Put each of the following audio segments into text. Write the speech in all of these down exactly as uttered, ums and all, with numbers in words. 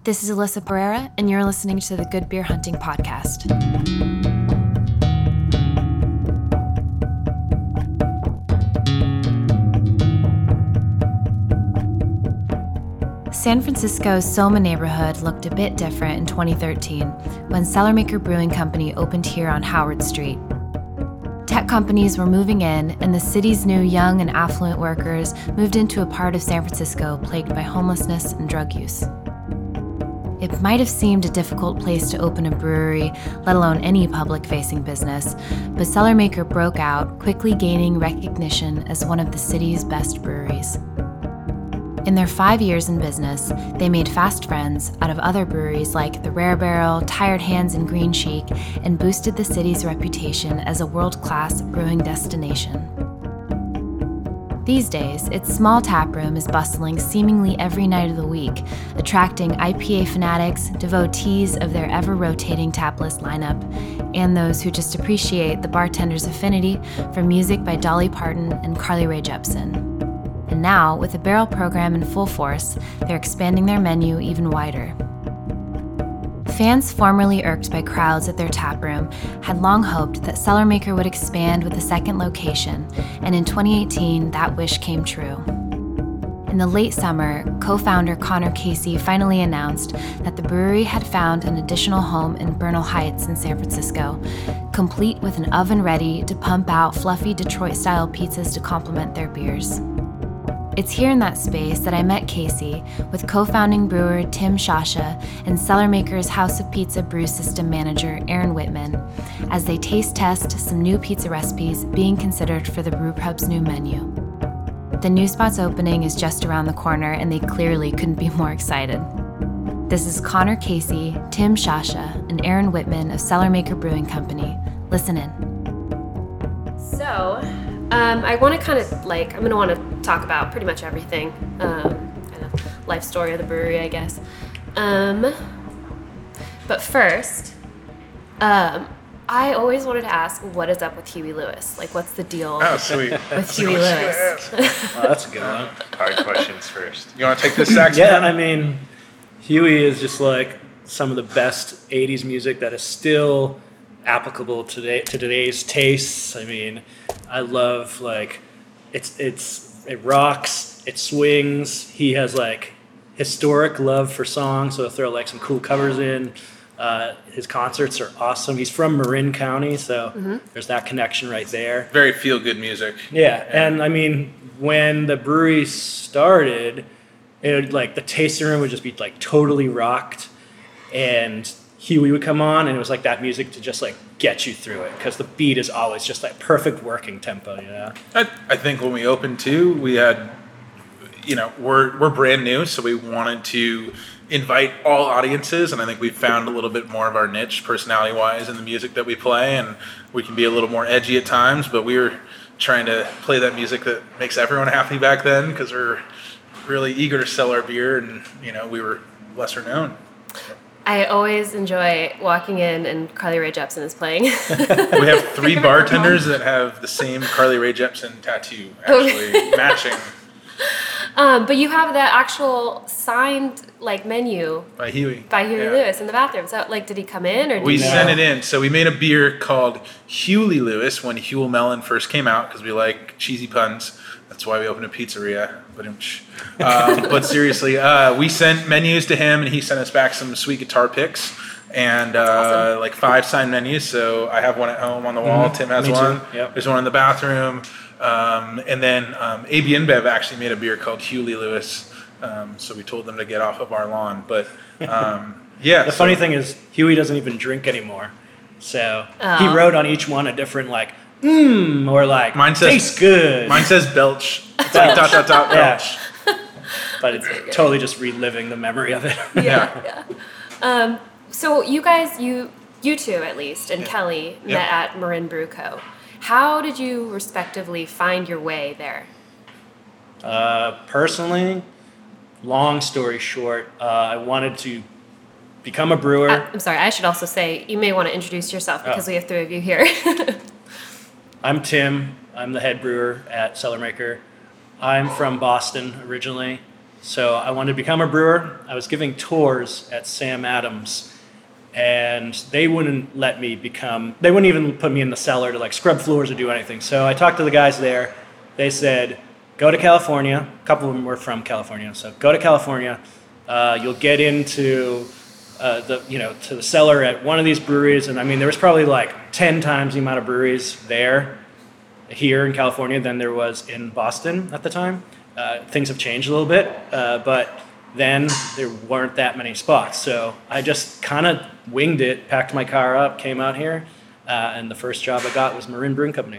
This is Alyssa Pereira, and you're listening to the Good Beer Hunting Podcast. San Francisco's Soma neighborhood looked a bit different in twenty thirteen when Cellarmaker Brewing Company opened here on Howard Street. Tech companies were moving in, and the city's new young and affluent workers moved into a part of San Francisco plagued by homelessness and drug use. It might have seemed a difficult place to open a brewery, let alone any public-facing business, but Cellarmaker broke out, quickly gaining recognition as one of the city's best breweries. In their five years in business, they made fast friends out of other breweries like the Rare Barrel, Tired Hands, and Green Cheek, and boosted the city's reputation as a world-class brewing destination. These days, its small taproom is bustling seemingly every night of the week, attracting I P A fanatics, devotees of their ever-rotating tap list lineup, and those who just appreciate the bartender's affinity for music by Dolly Parton and Carly Rae Jepsen. And now, with the barrel program in full force, they're expanding their menu even wider. Fans formerly irked by crowds at their taproom had long hoped that Cellarmaker would expand with a second location, and in twenty eighteen, that wish came true. In the late summer, co-founder Connor Casey finally announced that the brewery had found an additional home in Bernal Heights in San Francisco, complete with an oven ready to pump out fluffy Detroit-style pizzas to complement their beers. It's here in that space that I met Casey with co-founding brewer Tim Shasha and Cellarmaker's House of Pizza brew system manager Aaron Whitman as they taste test some new pizza recipes being considered for the brewpub's new menu. The new spot's opening is just around the corner, and they clearly couldn't be more excited. This is Connor Casey, Tim Shasha, and Aaron Whitman of Cellarmaker Brewing Company. Listen in. So, Um, I want to kind of like, I'm going to want to talk about pretty much everything, um, kind of life story of the brewery, I guess. Um, but first, um, I always wanted to ask, what is up with Huey Lewis? Like, what's the deal oh, sweet. with Huey Lewis? Oh, that's a good one. Hard questions first. You want to take this sax? Yeah, I mean, Huey is just like some of the best eighties music that is still applicable today to today's tastes. I mean, I love like it's it's it rocks, it swings. He has like historic love for songs, so he'll throw like some cool covers in. Uh, his concerts are awesome. He's from Marin County, so mm-hmm. there's that connection right there. Very feel good music. Yeah, and I mean, when the brewery started, it would, like the tasting room would just be like totally rocked, and Huey would come on, and it was like that music to just like get you through it because the beat is always just like perfect working tempo, you know. I, I think when we opened too, we had, you know, we're we're brand new, so we wanted to invite all audiences, and I think we found a little bit more of our niche personality-wise in the music that we play, and we can be a little more edgy at times, but we were trying to play that music that makes everyone happy back then because we're really eager to sell our beer, and you know, we were lesser known. I always enjoy walking in and Carly Rae Jepsen is playing. We have three bartenders that have the same Carly Rae Jepsen tattoo, actually matching. Um, but you have the actual signed like menu by Huey by Huey yeah. Lewis in the bathroom. So like, did he come in or did we he sent it in? So we made a beer called Huey Lewis when Huel Melon first came out because we like cheesy puns. That's why we opened a pizzeria. But um, but seriously, uh, we sent menus to him, and he sent us back some sweet guitar picks and uh, awesome. like five signed menus. So I have one at home on the wall. Mm-hmm. Tim has Me one. Too. Yep. There's one in the bathroom. Um, and then um, A B InBev actually made a beer called Huey Lewis. Um, so we told them to get off of our lawn. But um, yeah. The so, funny thing is, Huey doesn't even drink anymore. So oh. he wrote on each one a different like, mmm, or like, mine says, tastes good. Mine says belch. It's like dot, dot, dot, belch. Yeah. But it's totally just reliving the memory of it. Yeah, yeah. Um, so you guys, you you two at least, and yeah. Kelly yeah. met at Marin Brew Co. How did you respectively find your way there? Uh, personally, long story short, uh, I wanted to become a brewer. Uh, I'm sorry, I should also say, you may want to introduce yourself because oh. we have three of you here. I'm Tim. I'm the head brewer at Cellarmaker. I'm from Boston originally. So I wanted to become a brewer. I was giving tours at Sam Adams, and they wouldn't let me become, they wouldn't even put me in the cellar to like scrub floors or do anything. So I talked to the guys there. They said, go to California. A couple of them were from California. So go to California. Uh, you'll get into uh, the, you know, to the cellar at one of these breweries. And I mean, there was probably like ten times the amount of breweries there here in California than there was in Boston at the time. Uh, things have changed a little bit, uh, but then there weren't that many spots. So I just kind of winged it, packed my car up, came out here, uh, and the first job I got was Marin Brewing Company.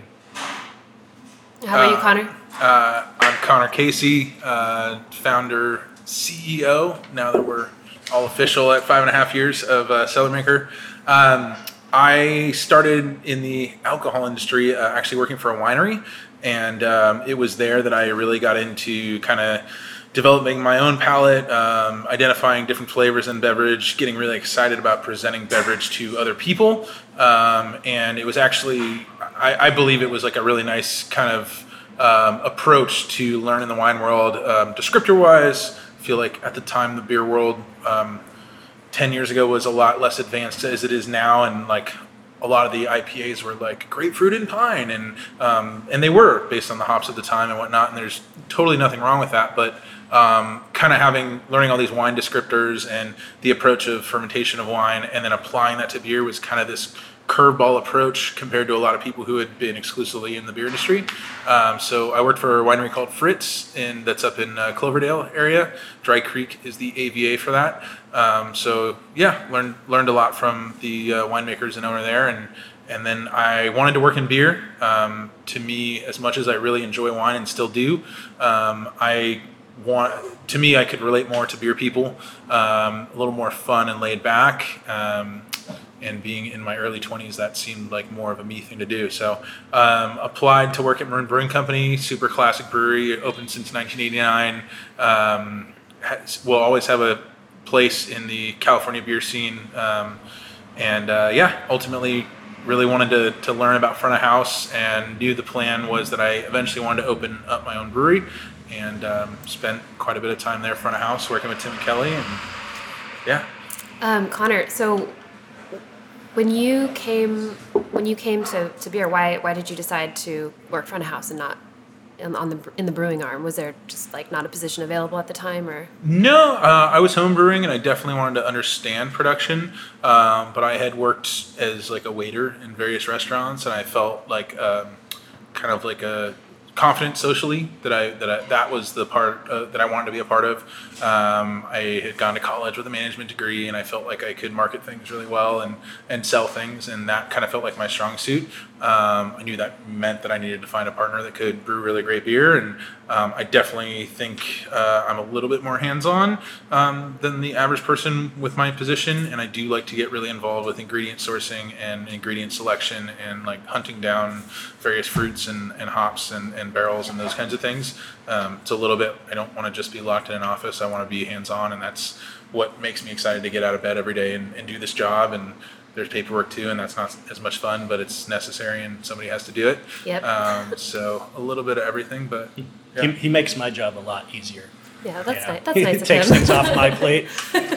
How about uh, you, Connor? Uh, I'm Connor Casey, uh, founder, C E O, now that we're all official at five and a half years of uh, Cellar Maker. Um, I started in the alcohol industry, uh, actually working for a winery. And um, it was there that I really got into kind of developing my own palate, um, identifying different flavors in beverage, getting really excited about presenting beverage to other people. Um, and it was actually, I, I believe it was like a really nice kind of um, approach to learning the wine world. Um, descriptor-wise, I feel like at the time the beer world um, ten years ago was a lot less advanced as it is now, and like a lot of the I P As were like grapefruit and pine, and um, and they were based on the hops of the time and whatnot. And there's totally nothing wrong with that. But um, kind of having learning all these wine descriptors and the approach of fermentation of wine, and then applying that to beer was kind of this curveball approach compared to a lot of people who had been exclusively in the beer industry. Um, so I worked for a winery called Fritz, and that's up in uh, Cloverdale area. Dry Creek is the A V A for that. Um, so yeah, learned learned a lot from the uh, winemakers and owner there, and and then I wanted to work in beer. Um, to me, as much as I really enjoy wine and still do, um, I want to me I could relate more to beer people, um, a little more fun and laid back. Um, And being in my early twenties, that seemed like more of a me thing to do. So um, applied to work at Marin Brewing Company, super classic brewery, opened since nineteen eighty-nine. Um, has, will always have a place in the California beer scene. Um, and uh, yeah, ultimately really wanted to, to learn about front of house, and knew the plan was that I eventually wanted to open up my own brewery, and um, spent quite a bit of time there front of house working with Tim and Kelly. And yeah. Um, Connor, so When you came, when you came to, to beer, why why did you decide to work front of house and not in, on the in the brewing arm? Was there just like not a position available at the time, or? No, uh, I was home brewing, and I definitely wanted to understand production. Um, but I had worked as like a waiter in various restaurants, and I felt like um, kind of like a confident socially that I that I, that was the part uh, that I wanted to be a part of. Um, I had gone to college with a management degree, and I felt like I could market things really well and and sell things, and that kind of felt like my strong suit. Um, I knew that meant that I needed to find a partner that could brew really great beer, and um, I definitely think uh, I'm a little bit more hands-on um, than the average person with my position, and I do like to get really involved with ingredient sourcing and ingredient selection, and like hunting down various fruits and, and hops and, and barrels and those kinds of things. Um, it's a little bit, I don't want to just be locked in an office. I want to be hands-on, and that's what makes me excited to get out of bed every day and, and do this job. And there's paperwork too, and that's not as much fun, but it's necessary, and somebody has to do it. Yep. Um, so a little bit of everything, but yeah. he, he makes my job a lot easier. Yeah, that's you know? nice. That's nice He of takes him. things off my plate.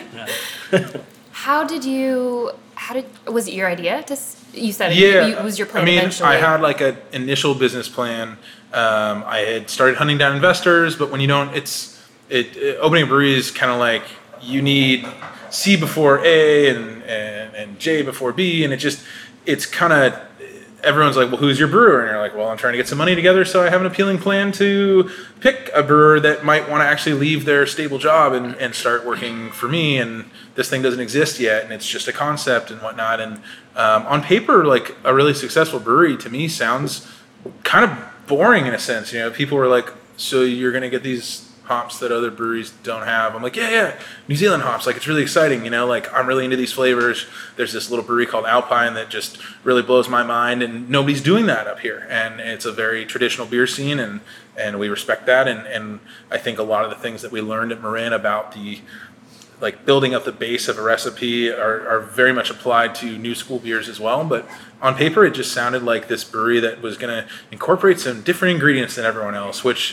Yeah. How did you? How did? Was it your idea? To s- you said it. Yeah, You, was your plan I mean, eventually? I had like an initial business plan. Um, I had started hunting down investors, but when you don't, it's it, it opening a brewery is kind of like you need C before A and, and and J before B, and it just it's kind of everyone's like, well, who's your brewer? And you're like, well, I'm trying to get some money together, so I have an appealing plan to pick a brewer that might want to actually leave their stable job and, and start working for me. And this thing doesn't exist yet, and it's just a concept and whatnot. And um, on paper, like a really successful brewery to me sounds kind of boring in a sense. You know, people were like, so you're going to get these hops that other breweries don't have. I'm like, yeah, yeah, New Zealand hops. Like, it's really exciting, you know, like I'm really into these flavors. There's this little brewery called Alpine that just really blows my mind, and nobody's doing that up here. And it's a very traditional beer scene, and, and we respect that. And, and I think a lot of the things that we learned at Marin about the, like building up the base of a recipe are, are very much applied to new school beers as well. But on paper, it just sounded like this brewery that was going to incorporate some different ingredients than everyone else, which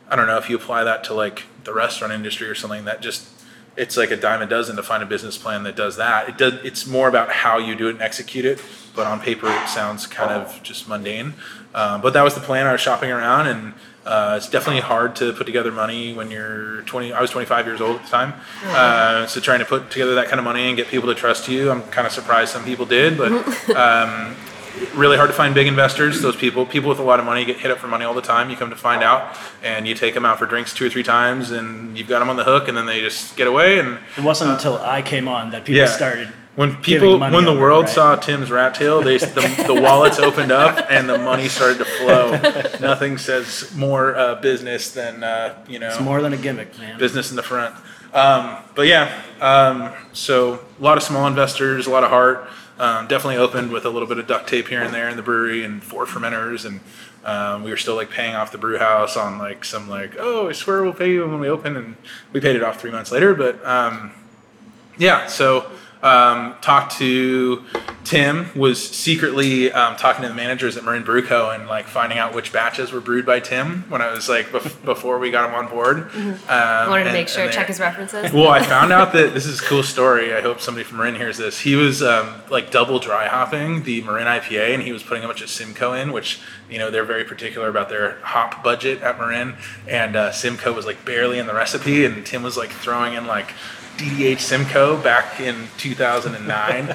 I don't know if you apply that to like the restaurant industry or something, that just, it's like a dime a dozen to find a business plan that does that. It does. It's more about how you do it and execute it. But on paper, it sounds kind of just mundane. Um, but that was the plan. I was shopping around, and uh, it's definitely hard to put together money when you're twenty. I was twenty-five years old at the time. Uh, so trying to put together that kind of money and get people to trust you, I'm kind of surprised some people did. But um, really hard to find big investors. Those people, people with a lot of money get hit up for money all the time. You come to find out, and you take them out for drinks two or three times, and you've got them on the hook, and then they just get away. And it wasn't until I came on that people yeah. started. When people, when the over, world right? saw Tim's Rat Tail, they the, the wallets opened up and the money started to flow. Nothing says more uh, business than uh, you know. It's more than a gimmick, man. Business in the front. Um, but yeah, um, so a lot of small investors, a lot of heart. Um, definitely opened with a little bit of duct tape here and there in the brewery and four fermenters, and um, we were still like paying off the brew house on like some like, oh, I swear we'll pay you when we open, and we paid it off three months later. But um, yeah, so. Um, talked to Tim, was secretly um, talking to the managers at Marin Brew Co. and like finding out which batches were brewed by Tim when I was like bef- before we got him on board. Mm-hmm. Um, Wanted to and, make sure, they, check his references. Well, I found out that this is a cool story. I hope somebody from Marin hears this. He was um, like double dry hopping the Marin I P A, and he was putting a bunch of Simcoe in, which, you know, they're very particular about their hop budget at Marin. And uh, Simcoe was like barely in the recipe, and Tim was like throwing in like D D H Simcoe back in two thousand nine,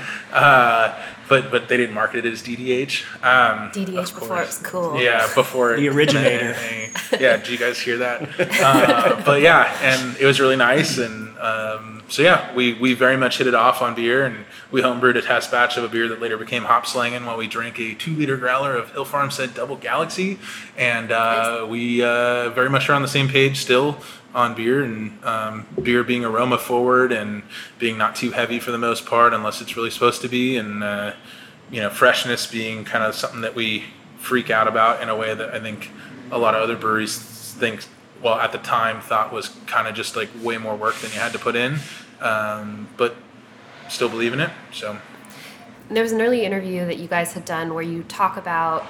uh, but but they didn't market it as D D H. Um, D D H before it was cool. Yeah, before the originator. Yeah, did you guys hear that? Uh, but yeah, and it was really nice, and um, so yeah, we we very much hit it off on beer, and we homebrewed a test batch of a beer that later became Hop Slangin' while we drank a two-liter growler of Hill Farm Said Double Galaxy, and uh, we uh, very much are on the same page still on beer, and um, beer being aroma forward and being not too heavy for the most part unless it's really supposed to be, and uh, you know, freshness being kind of something that we freak out about in a way that I think a lot of other breweries think, well, at the time thought was kind of just like way more work than you had to put in, um, but still believe in it. So there was an early interview that you guys had done where you talk about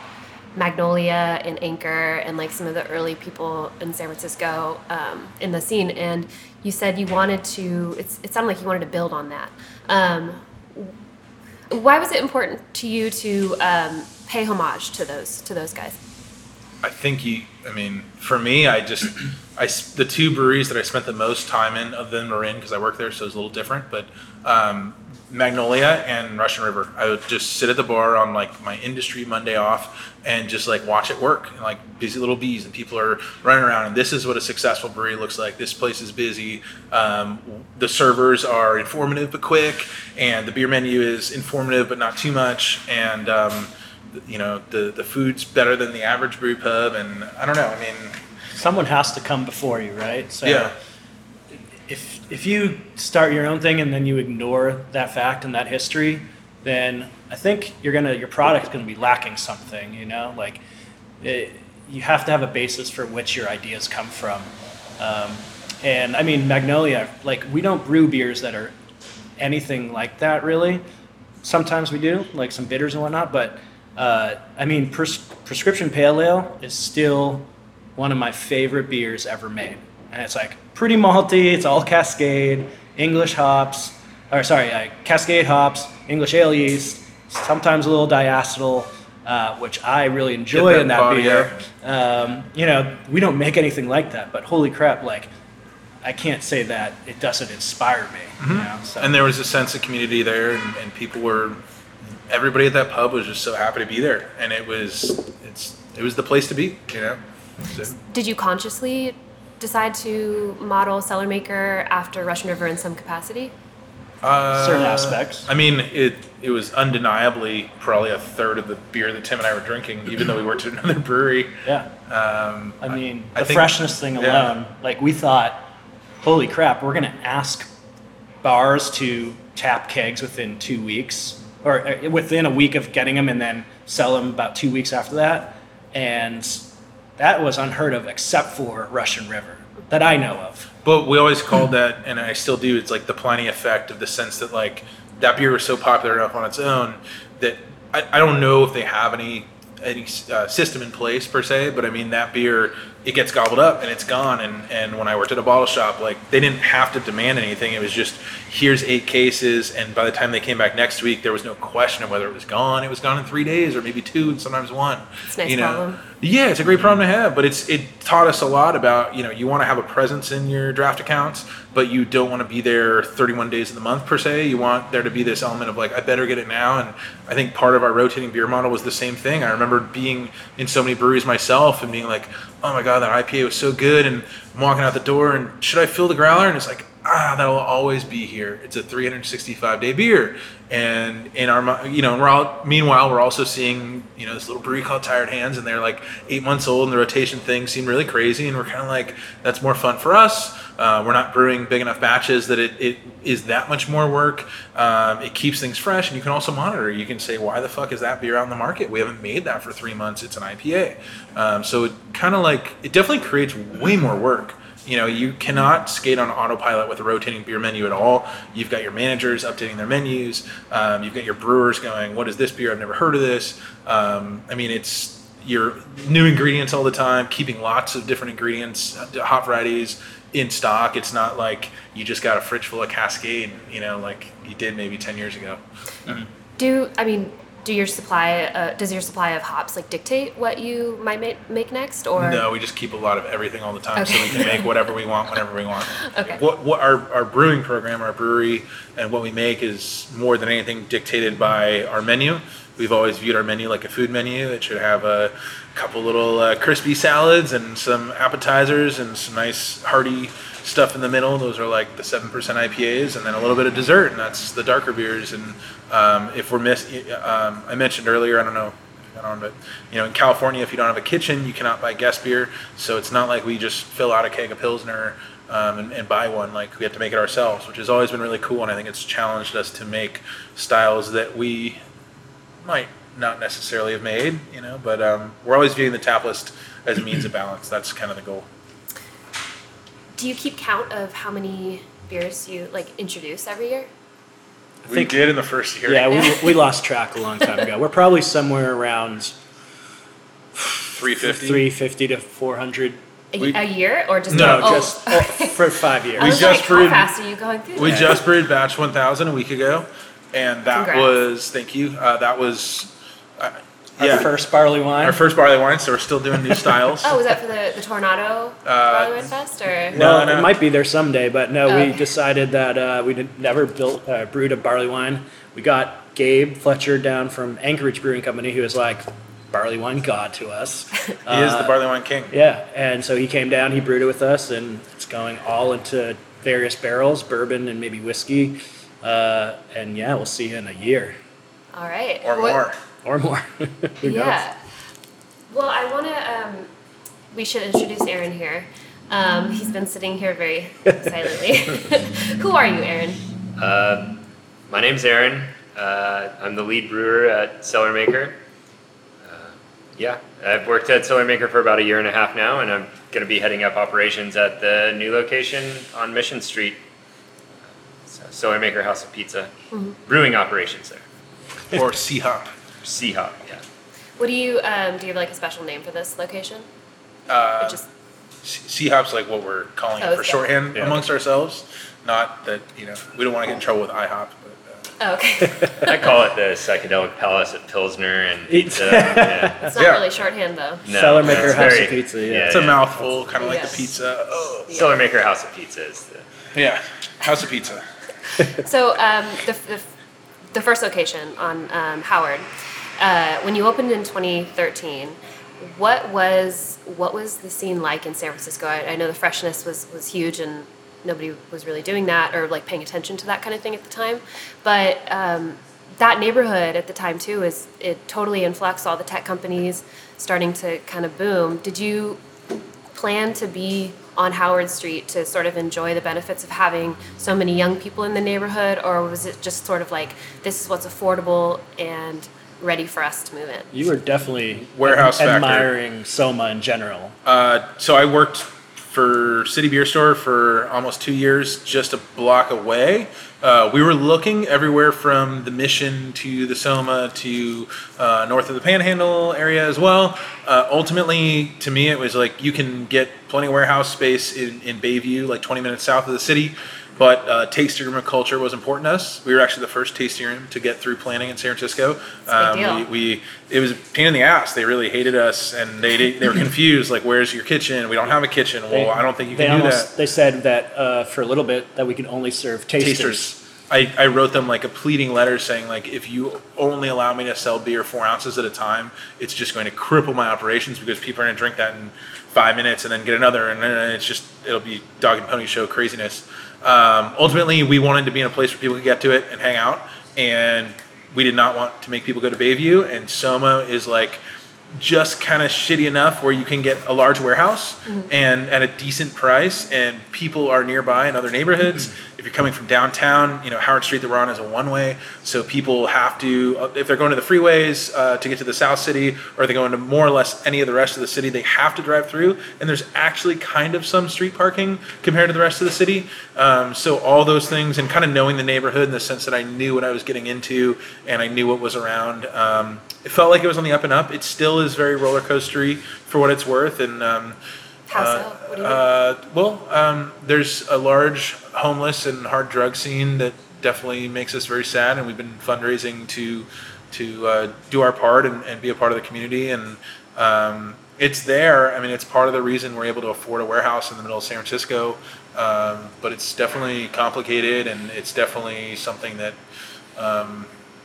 Magnolia and Anchor and like some of the early people in San Francisco um, in the scene, and you said you wanted to, it's, it sounded like you wanted to build on that. Um, why was it important to you to um, pay homage to those to those guys? I think you, I mean, for me, I just, I, the two breweries that I spent the most time in, other than Marin, because I work there, so it's a little different, but um, Magnolia and Russian River. I would just sit at the bar on like my industry Monday off and just like watch it work, and, like busy little bees, and people are running around, and this is what a successful brewery looks like. This place is busy. Um, the servers are informative but quick, and the beer menu is informative but not too much, and um, you know, the the food's better than the average brew pub, and I don't know. I mean, someone has to come before you, right? So yeah. If if you start your own thing and then you ignore that fact and that history, then I think you're gonna your product's gonna be lacking something. You know, like it, you have to have a basis for which your ideas come from. Um, and I mean, Magnolia, like we don't brew beers that are anything like that, really. Sometimes we do, like some bitters and whatnot, but. Uh, I mean, pres- Prescription Pale Ale is still one of my favorite beers ever made. And it's like pretty malty, it's all Cascade, English hops, or sorry, uh, Cascade hops, English ale yeast, sometimes a little diacetyl, uh, which I really enjoy that in that body, beer. Yeah. Um, you know, we don't make anything like that, but holy crap, like, I can't say that it doesn't inspire me. Mm-hmm. You know, so. And there was a sense of community there, and, and people were... Everybody at that pub was just so happy to be there, and it was it's it was the place to be, you know. So. Did you consciously decide to model Cellar Maker after Russian River in some capacity? Uh, Certain aspects. I mean, it it was undeniably probably a third of the beer that Tim and I were drinking, even though we worked at another brewery. Yeah. Um, I mean, I, the I think, freshness thing alone, yeah. like we thought, holy crap, we're gonna ask bars to tap kegs within two weeks. Or within a week of getting them, and then sell them about two weeks after that. And that was unheard of, except for Russian River, that I know of. But we always called that, and I still do, it's like the Pliny effect, of the sense that like that beer was so popular enough on its own that I, I don't know if they have any any uh, system in place per se, but I mean that beer it gets gobbled up and it's gone. And, and when I worked at a bottle shop, like they didn't have to demand anything. It was just, here's eight cases. And by the time they came back next week, there was no question of whether it was gone. It was gone in three days or maybe two and sometimes one. It's a nice you know? problem. Yeah, it's a great problem to have, but it's it taught us a lot about, you know, you want to have a presence in your draft accounts, but you don't want to be there thirty-one days of the month per se. You want there to be this element of like, I better get it now. And I think part of our rotating beer model was the same thing. I remember being in so many breweries myself and being like, oh my God, that I P A was so good. And I'm walking out the door and should I fill the growler? And it's like, ah, that'll always be here. It's a three hundred sixty-five day beer. And in our, you know, we're all, meanwhile, we're also seeing, you know, this little brewery called Tired Hands, and they're like eight months old, and the rotation thing seemed really crazy. And we're kind of like, that's more fun for us. Uh, we're not brewing big enough batches that it, it is that much more work. Um, it keeps things fresh, and you can also monitor. You can say, why the fuck is that beer on the market? We haven't made that for three months. It's an I P A. Um, so it kind of like, it definitely creates way more work. You know, you cannot skate on autopilot with a rotating beer menu at all. You've got your managers updating their menus. Um, you've got your brewers going, what is this beer? I've never heard of this. Um, I mean, it's your new ingredients all the time, keeping lots of different ingredients, hop varieties in stock. It's not like you just got a fridge full of Cascade, you know, like you did maybe ten years ago. Mm-hmm. Do, I mean... Do your supply, uh, does your supply of hops like dictate what you might make, make next, or no? We just keep a lot of everything all the time, okay. so we can make whatever we want whenever we want. Okay. What what our our brewing program, our brewery, and what we make is more than anything dictated by our menu. We've always viewed our menu like a food menu. It should have a couple little uh, crispy salads and some appetizers and some nice hearty stuff in the middle. Those are like the seven percent I P As, and then a little bit of dessert, and that's the darker beers. And um, if we're miss, um, I mentioned earlier, I don't know if I got on, but you know, in California, if you don't have a kitchen, you cannot buy guest beer. So it's not like we just fill out a keg of Pilsner um, and, and buy one. Like we have to make it ourselves, which has always been really cool. And I think it's challenged us to make styles that we might not necessarily have made, you know, but um, we're always viewing the tap list as a means of balance. That's kind of the goal. Do you keep count of how many beers you like introduce every year? We think- did in the first year. Yeah, we, we lost track a long time ago. We're probably somewhere around three fifty three fifty to four hundred. A, We- a year or just No, oh, just oh, for five years. I We was just like, brewed- how fast are you going through? We this? just brewed batch one thousand a week ago, and that Congrats. was, thank you, uh, that was, uh, Our yeah, first barley wine. our first barley wine, so we're still doing new styles. Oh, was that for the, the Tornado Barley Wine Fest or? No, well, no. it might be there someday, but no, we Okay. decided that uh, we did, never built uh, brewed a barley wine. We got Gabe Fletcher down from Anchorage Brewing Company, who was like barley wine god to us. He is the barley wine king. Yeah, and so he came down, he brewed it with us, and it's going all into various barrels, bourbon and maybe whiskey. Uh, and yeah, we'll see you in a year All right. Or What- more. or more. Who knows? Yeah. Well, I want to. Um, we should introduce Aaron here. Um, he's been sitting here very silently. Who are you, Aaron? Uh, my name's Aaron. Uh, I'm the lead brewer at Cellar Maker. Uh, yeah, I've worked at Cellar Maker for about a year and a half now, and I'm going to be heading up operations at the new location on Mission Street. So Cellar Maker House of Pizza. Mm-hmm. Brewing operations there. Or C-Hop. C-Hop, yeah. What do you um, do? You have like a special name for this location? Uh, Or just C-Hop's like what we're calling Oh, it for okay. shorthand Yeah. amongst ourselves. Not that, you know, we don't want to get in trouble with IHOP, but uh, oh, okay. I call it the Psychedelic Palace at Pilsner and It's- pizza. Yeah. It's not Yeah. really shorthand though. No, Cellar Maker it's House very- of Pizza, yeah. it's a mouthful, kind of like Yes. the pizza. Oh, Cellar Maker House of Pizza is the... yeah, House of Pizza. So um, the, the the first location on um, Howard, uh, when you opened in twenty thirteen, what was what was the scene like in San Francisco? I, I know the freshness was was huge and nobody was really doing that or like paying attention to that kind of thing at the time, but um, that neighborhood at the time too is it totally in flux. All the tech companies starting to kind of boom. Did you plan to be on Howard Street to sort of enjoy the benefits of having so many young people in the neighborhood, or was it just sort of like this is what's affordable and ready for us to move in? You were definitely Warehouse ad- factor. admiring Soma in general. Uh, so I worked for City Beer Store for almost two years, just a block away. Uh, we were looking everywhere from the Mission to the Soma to uh, north of the Panhandle area as well. Uh, ultimately, to me, it was like you can get plenty of warehouse space in, in Bayview, like twenty minutes south of the city. But uh, tasting room culture was important to us. We were actually the first tasting room to get through planning in San Francisco. That's a big deal. Um, we, we it was a pain in the ass. They really hated us, and they they were confused. Like, where's your kitchen? We don't have a kitchen. Well, They- I don't think you they can do almost, that. They said that uh, for a little bit that we could only serve tasters. Tasters. I, I wrote them like a pleading letter saying like, if you only allow me to sell beer four ounces at a time, it's just going to cripple my operations because people are going to drink that in five minutes and then get another, and then it's just it'll be dog and pony show craziness. Um, ultimately, we wanted to be in a place where people could get to it and hang out, and we did not want to make people go to Bayview. And Soma is like just kind of shitty enough where you can get a large warehouse mm-hmm. and at a decent price, and people are nearby in other neighborhoods. Mm-hmm. If you're coming from downtown, you know, Howard Street that we're on is a one-way, so people have to, if they're going to the freeways uh, to get to the South City, or they're going to more or less any of the rest of the city, they have to drive through, and there's actually kind of some street parking compared to the rest of the city. Um, so all those things, and kind of knowing the neighborhood in the sense that I knew what I was getting into, and I knew what was around, um, it felt like it was on the up and up. It still is very roller coastery for what it's worth, and um, How so? uh, What do you mean? uh, well, um, there's a large homeless and hard drug scene that definitely makes us very sad, and we've been fundraising to to uh, do our part and, and be a part of the community, and um, it's there. I mean, it's part of the reason we're able to afford a warehouse in the middle of San Francisco, um, but it's definitely complicated, and it's definitely something that um,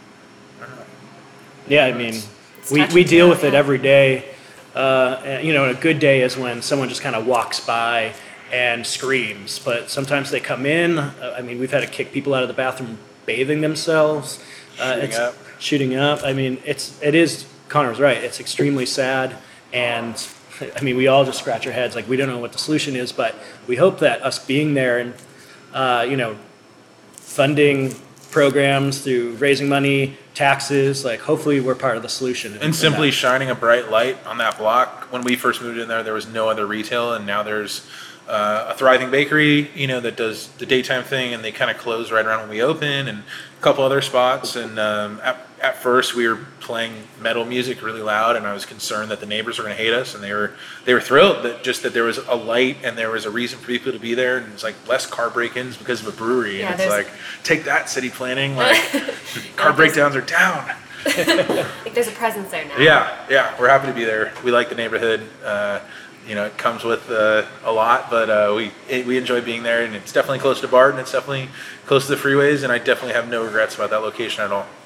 I don't know. Yeah, I mean, It's we, touch we and deal go, with it yeah. every day. Uh, and, you know, a good day is when someone just kind of walks by and screams. But sometimes they come in. Uh, I mean, we've had to kick people out of the bathroom bathing themselves. Uh, Shooting it's up. shooting up. I mean, it's it is. Connor's right. It's extremely sad, and I mean, we all just scratch our heads like we don't know what the solution is. But we hope that us being there and uh, you know, funding programs through raising money, taxes, like hopefully we're part of the solution. And simply shining a bright light on that block. When we first moved in there, there was no other retail, and now there's uh, a thriving bakery, you know, that does the daytime thing, and they kind of close right around when we open, and a couple other spots. And um, at, at first, we were playing metal music really loud, and I was concerned that the neighbors were going to hate us, and they were they were thrilled that just that there was a light and there was a reason for people to be there, and it's like less car break-ins because of a brewery, Yeah, and it's there's- like, take that, city planning, like car breakdowns are down. Like there's a presence there now. Yeah, yeah, we're happy to be there. We like the neighborhood. Uh, you know, it comes with uh, a lot, but uh, we it, we enjoy being there, and it's definitely close to BART, and it's definitely close to the freeways, and I definitely have no regrets about that location at all.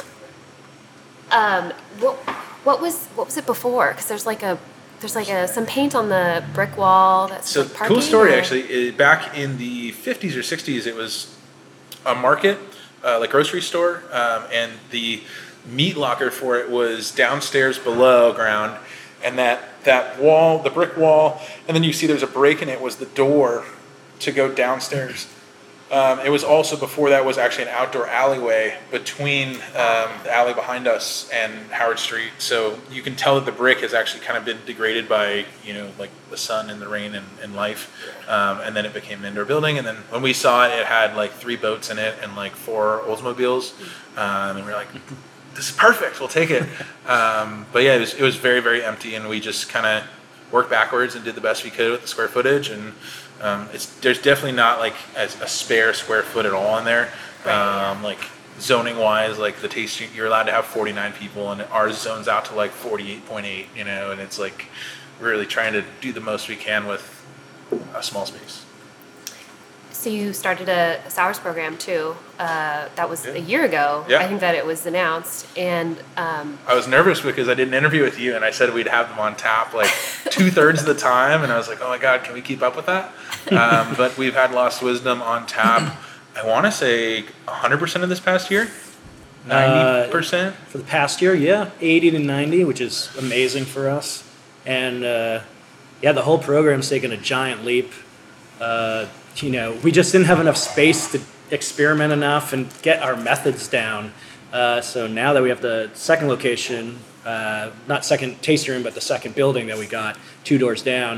Um, what what was what was it before? Because there's like a there's like a some paint on the brick wall. That's So like parking, cool story, or- actually. Uh, Back in the fifties or sixties, it was a market, uh, like grocery store, um, and the meat locker for it was downstairs below ground, and that that wall, the brick wall, and then you see there's a break in it, was the door to go downstairs. Um, it was also, before that, was actually an outdoor alleyway between um, the alley behind us and Howard Street. So you can tell that the brick has actually kind of been degraded by, you know, like the sun and the rain and, and life. Um, and then it became an indoor building. And then when we saw it, it had like three boats in it and like four Oldsmobiles. Um, and we were like, this is perfect, we'll take it. Um, but yeah, it was, it was very, very empty. And we just kind of worked backwards and did the best we could with the square footage. And Um, it's there's definitely not like a, a spare square foot at all in there. Um, like zoning wise, like the tasting, you're allowed to have forty-nine people, and ours zones out to like forty-eight point eight. You know, and it's like we're really trying to do the most we can with a small space. So you started a, a Sours program too. Uh, that was Yeah. a year ago. Yeah. I think that it was announced, and um, I was nervous because I did an interview with you, and I said we'd have them on tap like two thirds of the time, and I was like, oh my god, can we keep up with that? Um, but we've had Lost Wisdom on tap. I want to say one hundred percent of this past year, ninety percent. For the past year, yeah, eighty to ninety, which is amazing for us. And uh, yeah, the whole program's taken a giant leap. Uh, you know, we just didn't have enough space to experiment enough and get our methods down. Uh, so now that we have the second location, uh, not second tasting room, but the second building that we got two doors down,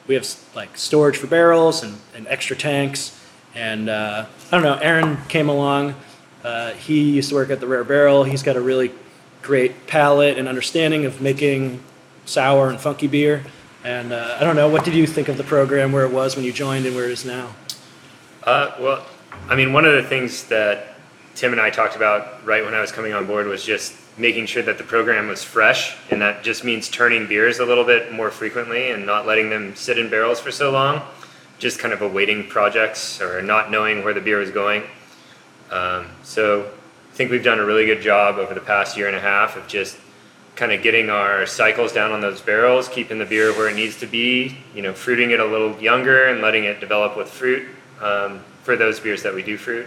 we have like storage for barrels and, and extra tanks. And uh, I don't know, Aaron came along. Uh, he used to work at the Rare Barrel. He's got a really great palate and understanding of making sour and funky beer. And uh, I don't know, what did you think of the program, where it was when you joined and where it is now? Uh, well, I mean, one of the things that Tim and I talked about right when I was coming on board was just making sure that the program was fresh, and that just means turning beers a little bit more frequently and not letting them sit in barrels for so long, just kind of awaiting projects or not knowing where the beer was going. Um, so I think we've done a really good job over the past year and a half of just kind of getting our cycles down on those barrels, keeping the beer where it needs to be, you know, fruiting it a little younger and letting it develop with fruit um, for those beers that we do fruit.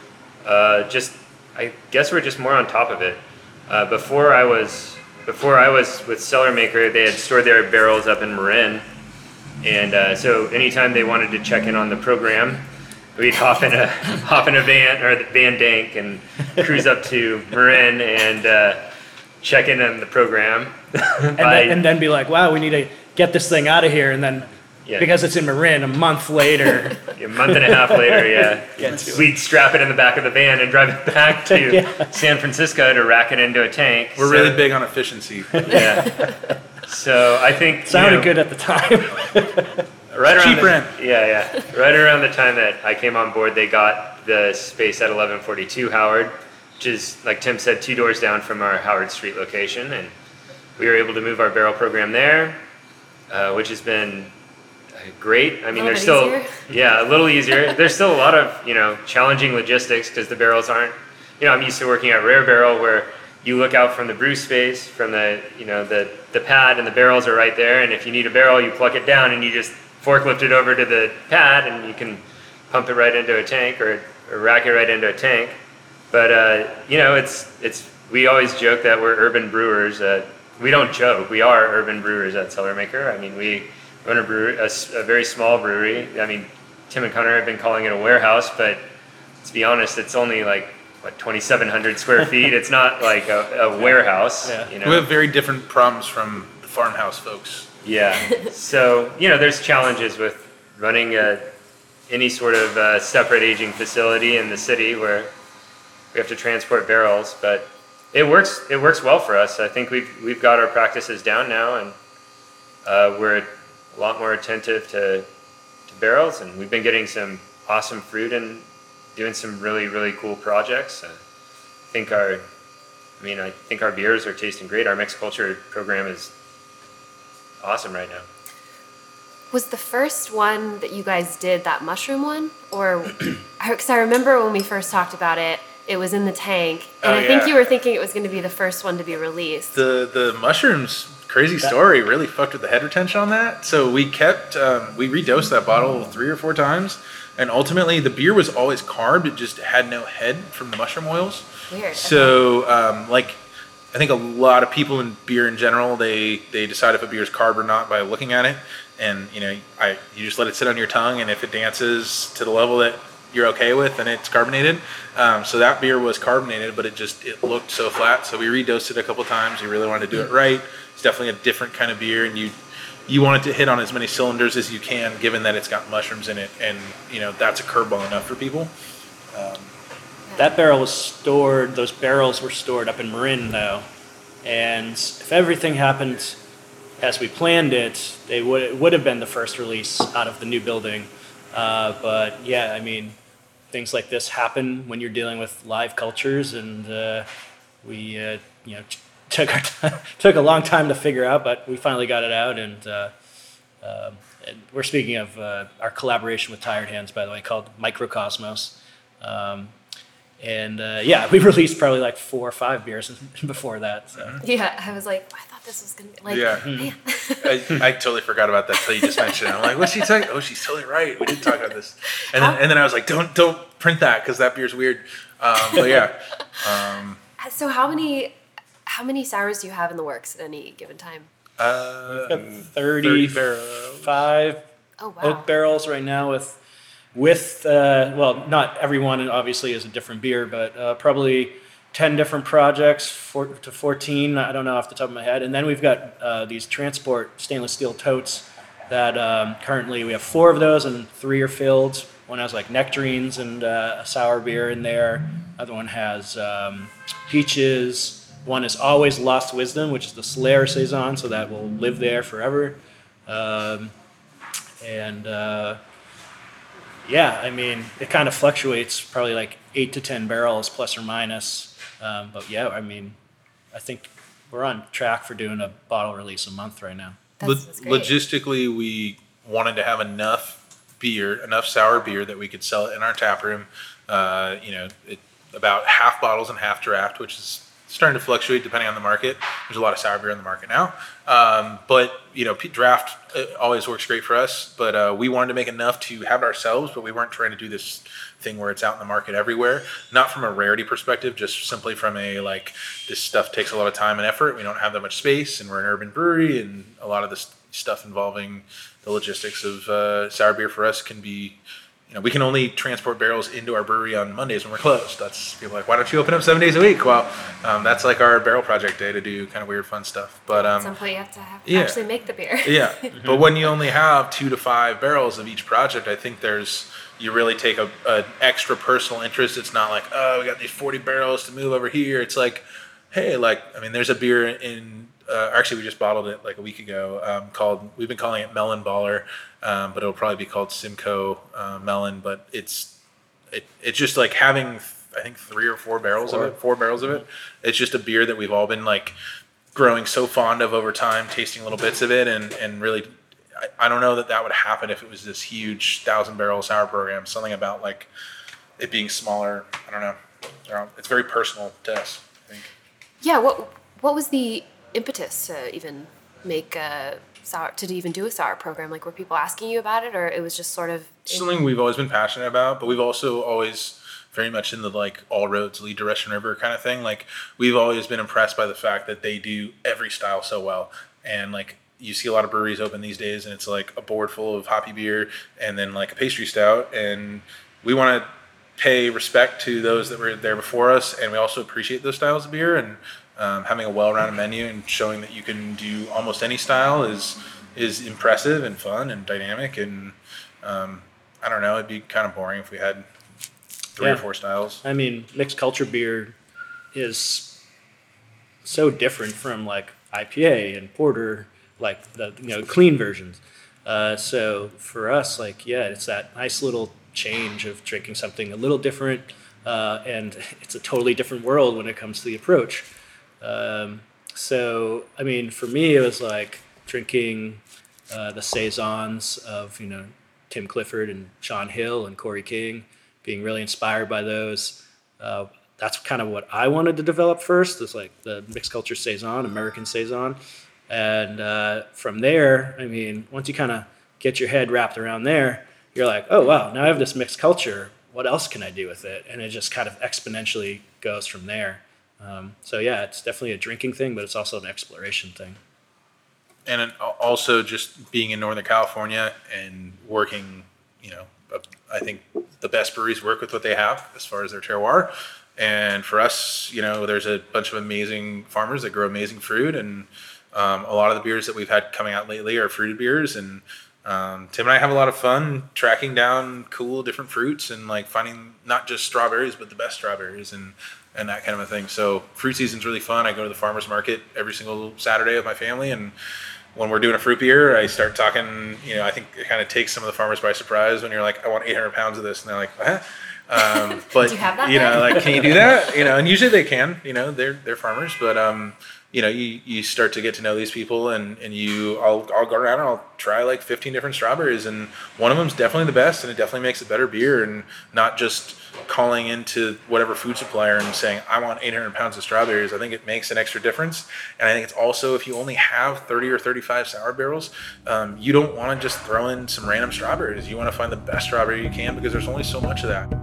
Uh, just, I guess we're just more on top of it. Uh, before I was, before I was with Cellar Maker, they had stored their barrels up in Marin, and uh, so anytime they wanted to check in on the program, we'd hop in a hop in a van or the Van Dank and cruise up to Marin and. Uh, check in on the program. and, then, and then be like, wow, we need to get this thing out of here. And then, yeah. because it's in Marin, a month later. a month and a half later, yeah. We'd strap it in the back of the van and drive it back to yeah. San Francisco to rack it into a tank. We're so, really big on efficiency. Yeah. So I think... Sounded you know, good at the time. right around Cheap the, rent. Yeah, yeah. Right around the time that I came on board, they got the space at eleven forty-two Howard, which is, like Tim said, two doors down from our Howard Street location. And we were able to move our barrel program there, uh, which has been great. I mean, there's still, easier. yeah, a little easier. There's still a lot of, you know, challenging logistics because the barrels aren't, you know, I'm used to working at Rare Barrel where you look out from the brew space, from the, you know, the, the pad, and the barrels are right there. And if you need a barrel, you pluck it down and you just forklift it over to the pad and you can pump it right into a tank or, or rack it right into a tank. But, uh, you know, it's, it's, we always joke that we're urban brewers. Uh, we don't joke. We are urban brewers at Cellar Maker. I mean, we run a brewery, a, a very small brewery. I mean, Tim and Connor have been calling it a warehouse, but to be honest, it's only like, what, twenty-seven hundred square feet. It's not like a, a warehouse. Yeah. You know? We have very different problems from the farmhouse folks. Yeah. So, you know, there's challenges with running a, any sort of uh, separate aging facility in the city where we have to transport barrels, but it works. It works well for us. I think we've we've got our practices down now, and uh, we're a lot more attentive to to barrels, and we've been getting some awesome fruit and doing some really really cool projects. I think our, I mean, I think our beers are tasting great. Our mixed culture program is awesome right now. Was the first one that you guys did that mushroom one, or because I remember when we first talked about it. It was in the tank, and oh, I think yeah. you were thinking it was going to be the first one to be released. The the mushrooms, crazy story, really fucked with the head retention on that. So we kept, um, we redosed that bottle three or four times, and ultimately the beer was always carved. It just had no head from the mushroom oils. Weird. So, um, like, I think a lot of people in beer in general, they, they decide if a beer is carved or not by looking at it. And, you know, I you just let it sit on your tongue, and if it dances to the level that you're okay with, and it's carbonated. Um, so that beer was carbonated, but it just, it looked so flat. So we redosed it a couple times. We really wanted to do it right. It's definitely a different kind of beer, and you you want it to hit on as many cylinders as you can, given that it's got mushrooms in it. And, you know, that's a curveball enough for people. Um, that barrel was stored, those barrels were stored up in Marin, though. And if everything happened as we planned it, they would, it would have been the first release out of the new building. Uh, but, yeah, I mean, things like this happen when you're dealing with live cultures, and uh, we, uh, you know, t- took our t- took a long time to figure out, but we finally got it out. And, uh, uh, and we're speaking of uh, our collaboration with Tired Hands, by the way, called Microcosmos. Um, and uh, yeah, we released probably like four or five beers before that. So. Yeah, I was like, I thought this was gonna be like, yeah. Mm-hmm. I, I totally forgot about that till you just mentioned it. I'm like, what's she talking? Oh, she's totally right. We did talk about this. And then, and then I was like, don't don't print that because that beer's weird. Um, but yeah. Um, so how many how many sours do you have in the works at any given time? Uh, We've got thirty-five oh, wow. oak barrels right now with. With, uh, well, not everyone obviously is a different beer, but uh, probably ten different projects, four to fourteen, I don't know off the top of my head. And then we've got uh, these transport stainless steel totes that um, currently we have four of those and three are filled. One has like nectarines and uh, a sour beer in there. Other one has um, peaches. One is always Lost Wisdom, which is the Slayer Saison, so that will live there forever. Um, and uh, yeah, I mean, it kind of fluctuates, probably like eight to ten barrels plus or minus. Um, but yeah, I mean, I think we're on track for doing a bottle release a month right now. That's, that's great. Logistically, we wanted to have enough beer, enough sour beer that we could sell it in our tap room. Uh, you know, it, about half bottles and half draft, which is starting to fluctuate depending on the market. There's a lot of sour beer on the market now. Um, but, you know, draft always works great for us. But uh, we wanted to make enough to have it ourselves, but we weren't trying to do this thing where it's out in the market everywhere. Not from a rarity perspective, just simply from a, like, this stuff takes a lot of time and effort. We don't have that much space, and we're an urban brewery, and a lot of this stuff involving the logistics of uh, sour beer for us can be, you know, we can only transport barrels into our brewery on Mondays when we're closed. That's people are like, why don't you open up seven days a week? Well, um, that's like our barrel project day to do kind of weird, fun stuff. But um, at some point you have to have yeah. actually make the beer. Yeah, but when you only have two to five barrels of each project, I think there's you really take a, a extra personal interest. It's not like, oh, we got these forty barrels to move over here. It's like, hey, like I mean, there's a beer in. Uh, actually, we just bottled it like a week ago. Um, called we've been calling it Melon Baller, um, but it'll probably be called Simcoe uh, Melon. But it's it it's just like having I think three or four barrels four. of it, four barrels of it. It's just a beer that we've all been like growing so fond of over time, tasting little bits of it, and and really, I, I don't know that that would happen if it was this huge thousand barrel sour program. Something about like it being smaller. I don't know. It's very personal to us, I think. Yeah. What what was the impetus to even make a sour to even do a sour program? Like, were people asking you about it, or it was just sort of something we've always been passionate about? But we've also always very much in the like all roads lead to Russian River kind of thing. Like, we've always been impressed by the fact that they do every style so well. And like you see a lot of breweries open these days, and it's like a board full of hoppy beer and then like a pastry stout. And we want to pay respect to those that were there before us, and we also appreciate those styles of beer. And Um, having a well-rounded menu and showing that you can do almost any style is is impressive and fun and dynamic. And um, I don't know, it'd be kind of boring if we had three yeah. or four styles. I mean, mixed culture beer is so different from like I P A and porter, like the you know clean versions. Uh, so for us, like yeah, it's that nice little change of drinking something a little different, uh, and it's a totally different world when it comes to the approach. Um, so, I mean, for me, it was like drinking uh, the saisons of, you know, Tim Clifford and Sean Hill and Corey King, being really inspired by those. Uh, that's kind of what I wanted to develop first, is like the mixed culture saison, American saison. And uh, from there, I mean, once you kind of get your head wrapped around there, you're like, oh, wow, now I have this mixed culture. What else can I do with it? And it just kind of exponentially goes from there. Um, so yeah, it's definitely a drinking thing, but it's also an exploration thing. And it also just being in Northern California and working, you know, I think the best breweries work with what they have as far as their terroir. And for us, you know, there's a bunch of amazing farmers that grow amazing fruit, and um, a lot of the beers that we've had coming out lately are fruited beers. And um, Tim and I have a lot of fun tracking down cool different fruits and like finding not just strawberries, but the best strawberries and and that kind of a thing. So fruit season's really fun. I go to the farmer's market every single Saturday with my family, and when we're doing a fruit beer, I start talking, you know, I think it kind of takes some of the farmers by surprise when you're like, I want eight hundred pounds of this. And they're like, what? Um, but, do you have that you know, then? like, can you do that? You know, and usually they can, you know, they're, they're farmers, but, um, you know, you, you start to get to know these people, and, and you, I'll, I'll go around and I'll try like fifteen different strawberries, and one of them's definitely the best, and it definitely makes a better beer, and not just calling into whatever food supplier and saying, I want eight hundred pounds of strawberries. I think it makes an extra difference. And I think it's also, if you only have thirty or thirty-five sour barrels, um, you don't want to just throw in some random strawberries. You want to find the best strawberry you can, because there's only so much of that.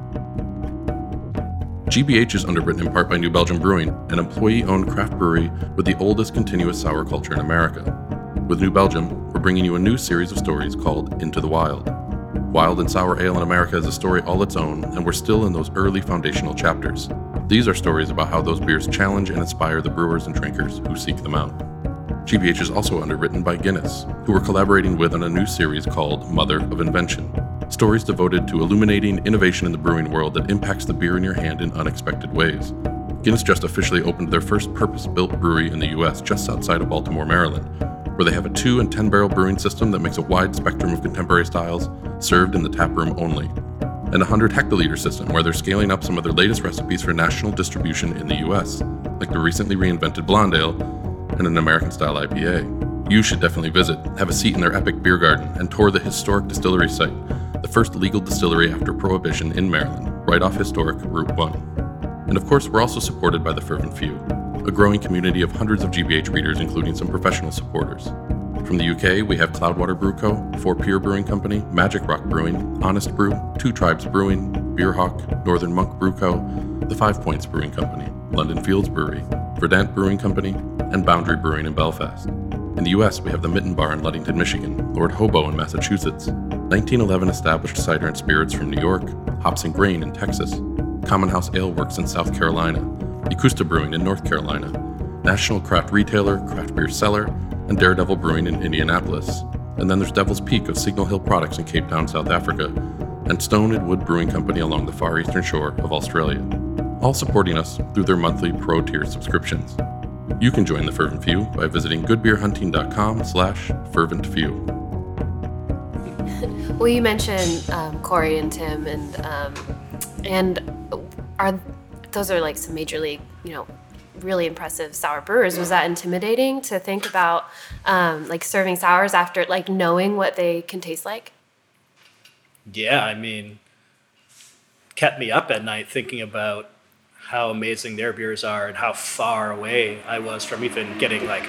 G B H is underwritten in part by New Belgium Brewing, an employee-owned craft brewery with the oldest continuous sour culture in America. With New Belgium, we're bringing you a new series of stories called Into the Wild. Wild and sour ale in America is a story all its own, and we're still in those early foundational chapters. These are stories about how those beers challenge and inspire the brewers and drinkers who seek them out. G B H is also underwritten by Guinness, who we're collaborating with on a new series called Mother of Invention. Stories devoted to illuminating innovation in the brewing world that impacts the beer in your hand in unexpected ways. Guinness just officially opened their first purpose-built brewery in the U S just outside of Baltimore, Maryland, where they have a two and ten barrel brewing system that makes a wide spectrum of contemporary styles served in the tap room only, and a one hundred hectoliter system where they're scaling up some of their latest recipes for national distribution in the U S, like the recently reinvented Blonde Ale and an American-style I P A. You should definitely visit, have a seat in their epic beer garden, and tour the historic distillery site, the first legal distillery after Prohibition in Maryland, right off historic Route one. And of course, we're also supported by the Fervent Few, a growing community of hundreds of G B H readers, including some professional supporters. From the U K, we have Cloudwater Brew Co., Four Pier Brewing Company, Magic Rock Brewing, Honest Brew, Two Tribes Brewing, Beerhawk, Northern Monk Brew Co., the Five Points Brewing Company, London Fields Brewery, Verdant Brewing Company, and Boundary Brewing in Belfast. In the U S, we have the Mitten Bar in Ludington, Michigan, Lord Hobo in Massachusetts, nineteen eleven established cider and spirits from New York, Hops and Grain in Texas, Common House Ale Works in South Carolina, Ikusta Brewing in North Carolina, national craft retailer, craft beer seller, and Daredevil Brewing in Indianapolis. And then there's Devil's Peak of Signal Hill Products in Cape Town, South Africa, and Stone and Wood Brewing Company along the far eastern shore of Australia, all supporting us through their monthly pro tier subscriptions. You can join the Fervent Few by visiting goodbeerhunting.com slash fervent few. Well, you mentioned um, Corey and Tim, and um, and are those are like some major league, you know, really impressive sour brewers. Was that intimidating to think about, um, like serving sours after like knowing what they can taste like? Yeah, I mean, kept me up at night thinking about how amazing their beers are and how far away I was from even getting like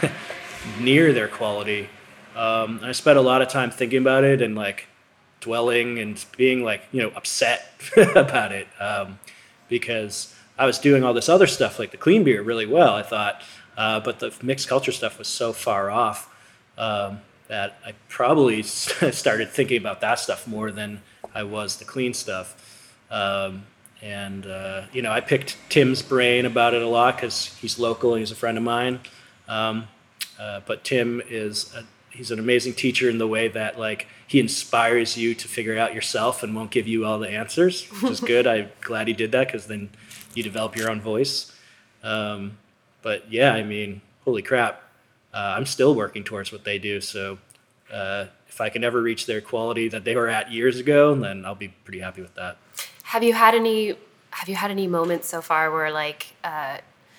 near their quality. Um, I spent a lot of time thinking about it and like dwelling and being like, you know, upset about it um, because I was doing all this other stuff like the clean beer really well, I thought, uh, but the mixed culture stuff was so far off um, that I probably started thinking about that stuff more than I was the clean stuff. Um, And, uh, you know, I picked Tim's brain about it a lot because he's local and he's a friend of mine. Um, uh, but Tim is, a, he's an amazing teacher in the way that, like, he inspires you to figure it out yourself and won't give you all the answers, which is good. I'm glad he did that because then you develop your own voice. Um, but, yeah, I mean, holy crap. Uh, I'm still working towards what they do. So uh, if I can ever reach their quality that they were at years ago, then I'll be pretty happy with that. Have you had any? Have you had any moments so far where like uh,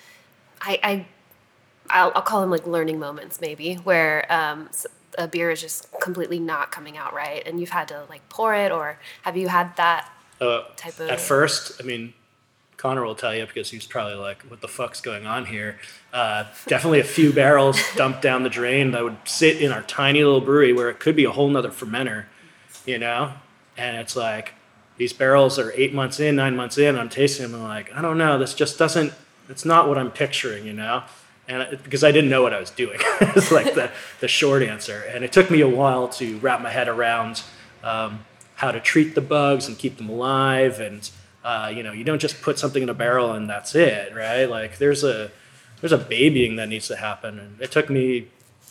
I, I I'll, I'll call them like learning moments maybe where um, a beer is just completely not coming out right and you've had to like pour it, or have you had that uh, type of? At first, I mean, Connor will tell you because he's probably like, "What the fuck's going on here?" Uh, definitely a few barrels dumped down the drain that would sit in our tiny little brewery where it could be a whole nother fermenter, you know, and it's like. These barrels are eight months in, nine months in. I'm tasting them and I'm like, I don't know. This just doesn't, it's not what I'm picturing, you know? And it, because I didn't know what I was doing. It's like the, the short answer. And it took me a while to wrap my head around um, how to treat the bugs and keep them alive. And, uh, you know, you don't just put something in a barrel and that's it, right? Like there's a, there's a babying that needs to happen. And it took me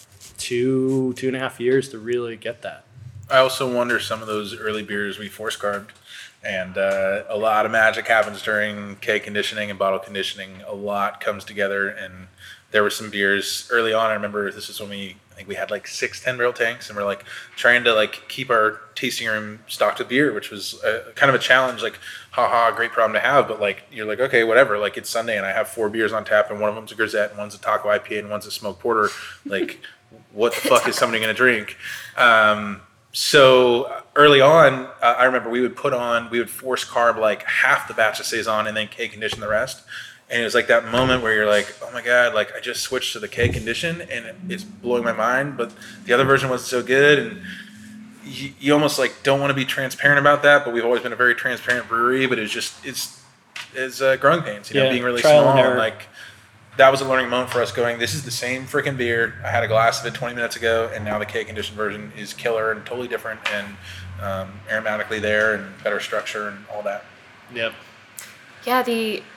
two, two and a half years to really get that. I also wonder some of those early beers we force carved. And uh, a lot of magic happens during K conditioning and bottle conditioning. A lot comes together, and there were some beers early on. I remember this is when we, I think we had like six ten barrel tanks, and we're like trying to like keep our tasting room stocked with beer, which was a, kind of a challenge. Like, haha, great problem to have, but like you're like, okay, whatever. Like it's Sunday, and I have four beers on tap, and one of them's a Grisette, and one's a Taco I P A, and one's a smoked porter. Like, what the fuck is somebody gonna drink? Um, So early on, uh, I remember we would put on, we would force carb like half the batch of Saison and then K condition the rest. And it was like that moment where you're like, oh my God, like I just switched to the K condition and it, it's blowing my mind, but the other version wasn't so good. And you, you almost like don't want to be transparent about that, but we've always been a very transparent brewery, but it's just, it's, it's uh, growing pains, you know, yeah, being really trial small. and error. Like that was a learning moment for us going, this is the same freaking beer. I had a glass of it twenty minutes ago, and now the K conditioned version is killer and totally different and um, aromatically there and better structure and all that. Yep. Yeah, the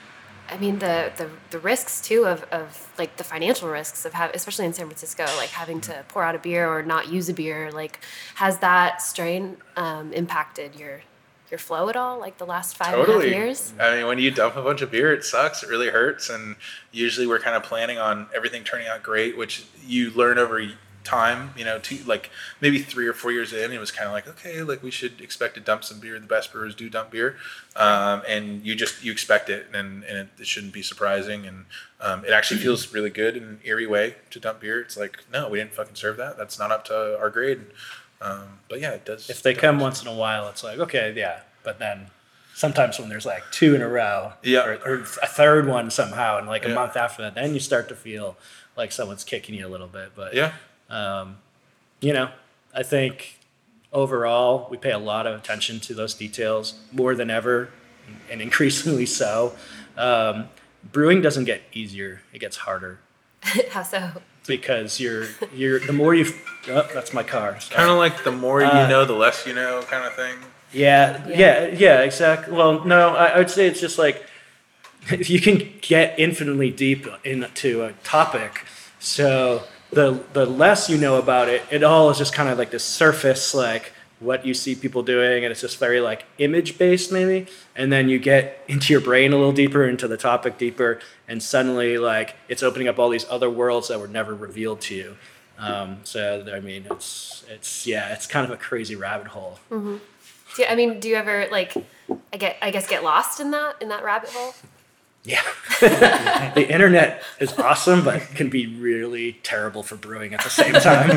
I mean, the, the, the risks too of, of like the financial risks of having, especially in San Francisco, like having to pour out a beer or not use a beer, like has that strain um, impacted your your flow at all, like the last five Totally. and a half years? I mean, when you dump a bunch of beer, it sucks. It really hurts. And usually we're kind of planning on everything turning out great, which you learn over time, you know, to like maybe three or four years in, it was kind of like, okay, like we should expect to dump some beer. The best brewers do dump beer. Um, and you just, you expect it, and, and it, it shouldn't be surprising. And um, it actually feels really good in an eerie way to dump beer. It's like, no, we didn't fucking serve that. That's not up to our grade. Um, but yeah, it does. If they come once in a while, it's like, okay, yeah. But then sometimes when there's like two in a row, yeah. or, or a third one somehow, and like a yeah. month after that, then you start to feel like someone's kicking you a little bit. But yeah, um, you know, I think overall we pay a lot of attention to those details more than ever, and increasingly so. Um, brewing doesn't get easier; it gets harder. How so? Because you're you're the more you oh, that's my car. Kind of like the more you Uh, know, the less you know, kind of thing. Yeah, Yeah. yeah, yeah, exactly. Well, no, I, I would say it's just like if you can get infinitely deep into a topic, so the the less you know about it, it all is just kind of like this surface, like what you see people doing, and it's just very like image based maybe, and then you get into your brain a little deeper, into the topic deeper, and suddenly like it's opening up all these other worlds that were never revealed to you. Um, so I mean, it's it's yeah, it's kind of a crazy rabbit hole. Mm-hmm. Do you, I mean, do you ever like, I get, I guess, get lost in that in that rabbit hole? Yeah. The internet is awesome, but can be really terrible for brewing at the same time.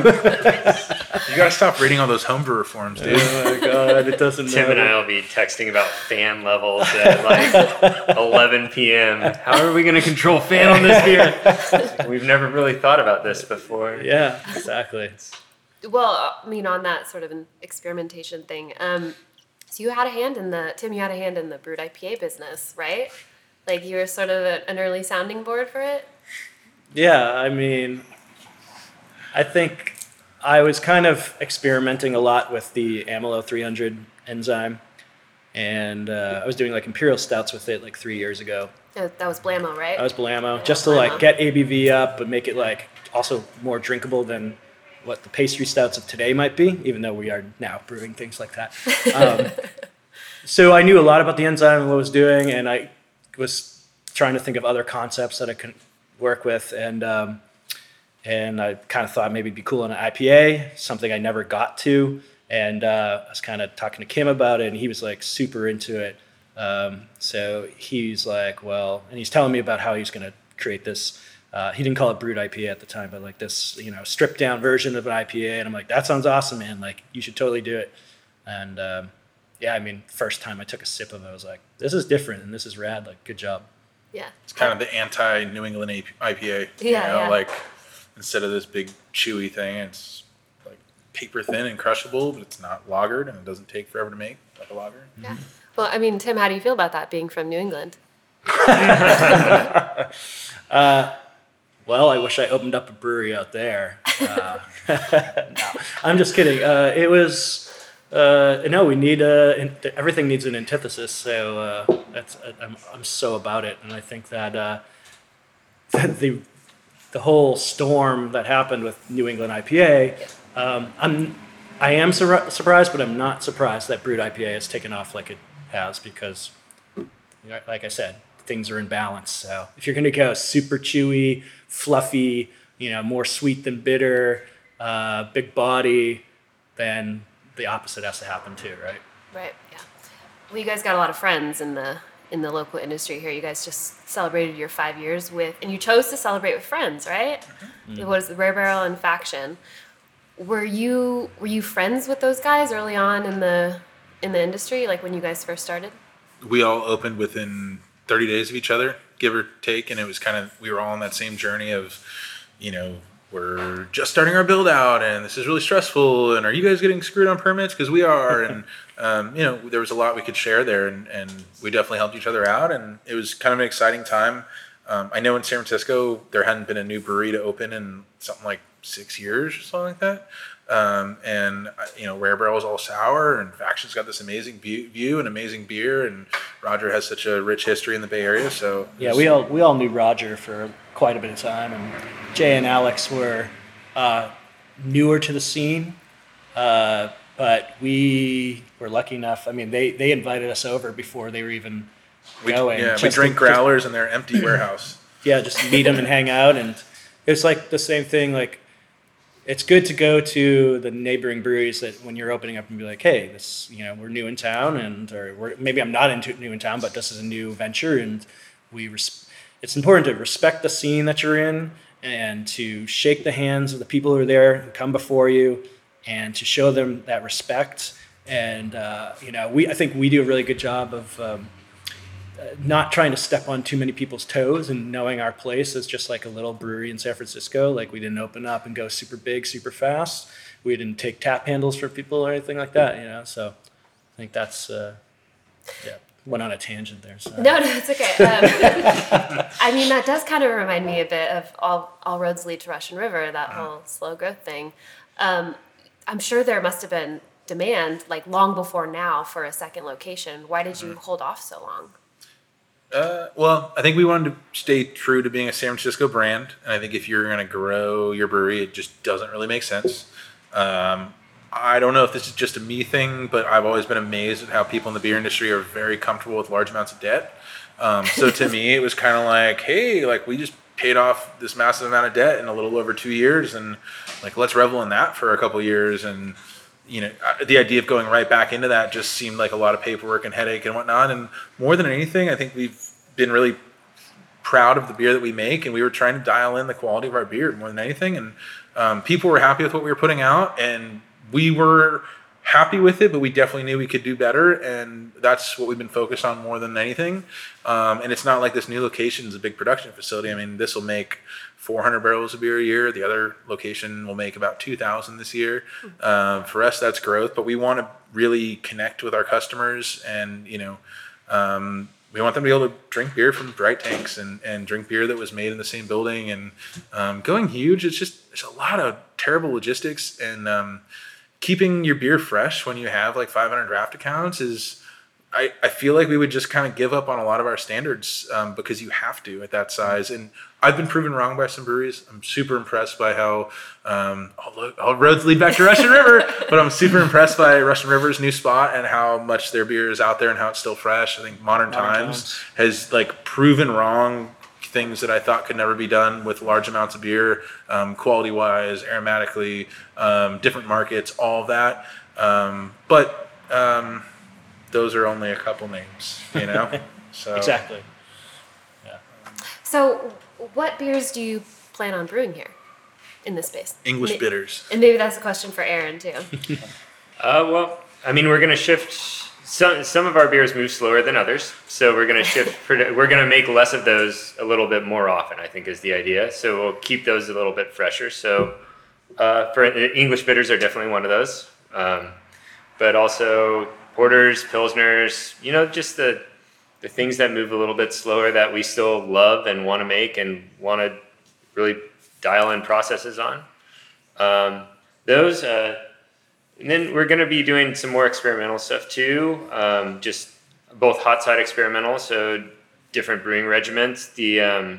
You gotta stop reading all those homebrewer forums, dude. Oh my god, it doesn't Tim matter. and I will be texting about fan levels at like eleven p.m. How are we going to control fan on this beer? We've never really thought about this before. Yeah, exactly. Well, I mean, on that sort of an experimentation thing, um, so you had a hand in the, Tim, you had a hand in the brewed I P A business, right? Like you were sort of a, an early sounding board for it? Yeah, I mean, I think I was kind of experimenting a lot with the Amylo three hundred enzyme, and uh, I was doing like imperial stouts with it like three years ago. Oh, that was Blammo, right? I was Blammo, Yeah, just to Blammo. like get A B V up, but make it like also more drinkable than what the pastry stouts of today might be, even though we are now brewing things like that. Um, so I knew a lot about the enzyme and what it was doing, and I was trying to think of other concepts that I could work with, and um, and I kind of thought maybe it'd be cool in an I P A, something I never got to, and uh, I was kind of talking to Kim about it, and he was like super into it. Um, so he's like, well, and he's telling me about how he's going to create this. Uh, he didn't call it brewed I P A at the time, but like this, you know, stripped down version of an I P A. And I'm like, that sounds awesome, man. Like, you should totally do it. And um, yeah, I mean, first time I took a sip of it, I was like, this is different and this is rad. Like, good job. Yeah. It's kind of the anti-New England I P A. You Yeah, know, yeah. like instead of this big chewy thing, it's like paper thin and crushable, but it's not lagered and it doesn't take forever to make like a lager. Yeah. Well, I mean, Tim, how do you feel about that being from New England? uh, well, I wish I opened up a brewery out there. Uh, no, I'm just kidding. Uh, it was, uh, no, we need, a, everything needs an antithesis. So uh, that's, I'm, I'm so about it. And I think that uh, the, the whole storm that happened with New England I P A, um, I'm, I am sur- surprised, but I'm not surprised that brewed I P A has taken off like it has, because, you know, like I said, things are in balance. So if you're going to go super chewy, fluffy, you know, more sweet than bitter, uh, big body, then the opposite has to happen too, right? Right. Yeah. Well, you guys got a lot of friends in the in the local industry here. You guys just celebrated your five years with, and you chose to celebrate with friends, right? Mm-hmm. It was the Rare Barrel and Faction. Were you were you friends with those guys early on in the in the industry, like when you guys first started? We all opened within thirty days of each other, give or take, and it was kind of, we were all on that same journey of, you know, we're just starting our build out and this is really stressful, and are you guys getting screwed on permits? Because we are. And um, you know, there was a lot we could share there, and, and we definitely helped each other out, and it was kind of an exciting time. um, I know in San Francisco there hadn't been a new brewery to open in something like six years or something like that. Um, and, you know, Rare Barrel was all sour, and Faction's got this amazing view, view and amazing beer. And Roger has such a rich history in the Bay Area. So yeah, we all we all knew Roger for quite a bit of time, and Jay and Alex were uh, newer to the scene, uh, but we were lucky enough. I mean, they, they invited us over before they were even we, going. Yeah, we just drank to, growlers just, in their empty warehouse. Yeah, just meet them and hang out, and it's like the same thing. Like, it's good to go to the neighboring breweries that when you're opening up and be like, hey, this, you know, we're new in town, and or we're, maybe I'm not into new in town, but this is a new venture, and we. Res- it's important to respect the scene that you're in, and to shake the hands of the people who are there who come before you, and to show them that respect. And uh, you know, we I think we do a really good job of. Um, not trying to step on too many people's toes, and knowing our place as just like a little brewery in San Francisco. Like, we didn't open up and go super big, super fast. We didn't take tap handles for people or anything like that, you know? So I think that's, uh, yeah, went on a tangent there. Sorry. No, no, it's okay. Um, I mean, that does kind of remind me a bit of all, all roads lead to Russian River, that whole slow growth thing. Um, I'm sure there must have been demand like long before now for a second location. Why did you hold off so long? Uh, well, I think we wanted to stay true to being a San Francisco brand, and I think if you're going to grow your brewery, it just doesn't really make sense. Um, I don't know if this is just a me thing, but I've always been amazed at how people in the beer industry are very comfortable with large amounts of debt. Um, so to me, it was kind of like, hey, like we just paid off this massive amount of debt in a little over two years, and like let's revel in that for a couple of years. And you know, the idea of going right back into that just seemed like a lot of paperwork and headache and whatnot. And more than anything, I think we've been really proud of the beer that we make, and we were trying to dial in the quality of our beer more than anything. And um, people were happy with what we were putting out, and we were happy with it, but we definitely knew we could do better. And that's what we've been focused on more than anything. Um, and it's not like this new location is a big production facility. I mean, this will make four hundred barrels of beer a year. The other location will make about two thousand this year. Um, for us, that's growth, but we want to really connect with our customers, and, you know, um, we want them to be able to drink beer from bright tanks and, and drink beer that was made in the same building. And um, going huge, it's just, there's a lot of terrible logistics, and um, keeping your beer fresh when you have like five hundred draft accounts is, I, I feel like we would just kind of give up on a lot of our standards um, because you have to at that size. And I've been proven wrong by some breweries. I'm super impressed by how um, all, all roads lead back to Russian River, but I'm super impressed by Russian River's new spot and how much their beer is out there and how it's still fresh. I think Modern, Modern Times, Times has like proven wrong things that I thought could never be done with large amounts of beer, um, quality wise, aromatically, um, different markets, all of that. Um, but um, those are only a couple names, you know? So exactly. Yeah. So what beers do you plan on brewing here in this space? English Ma- bitters. And maybe that's a question for Aaron too. uh, well, I mean, we're going to shift. Some some of our beers move slower than others, so we're going to shift. We're going to make less of those a little bit more often, I think, is the idea. So we'll keep those a little bit fresher. So uh, for English bitters are definitely one of those, um, but also porters, pilsners. You know, just the the things that move a little bit slower that we still love and want to make and want to really dial in processes on. Um, those. Uh, And then we're going to be doing some more experimental stuff too, um, just both hot side experimental, so different brewing regimens. The um,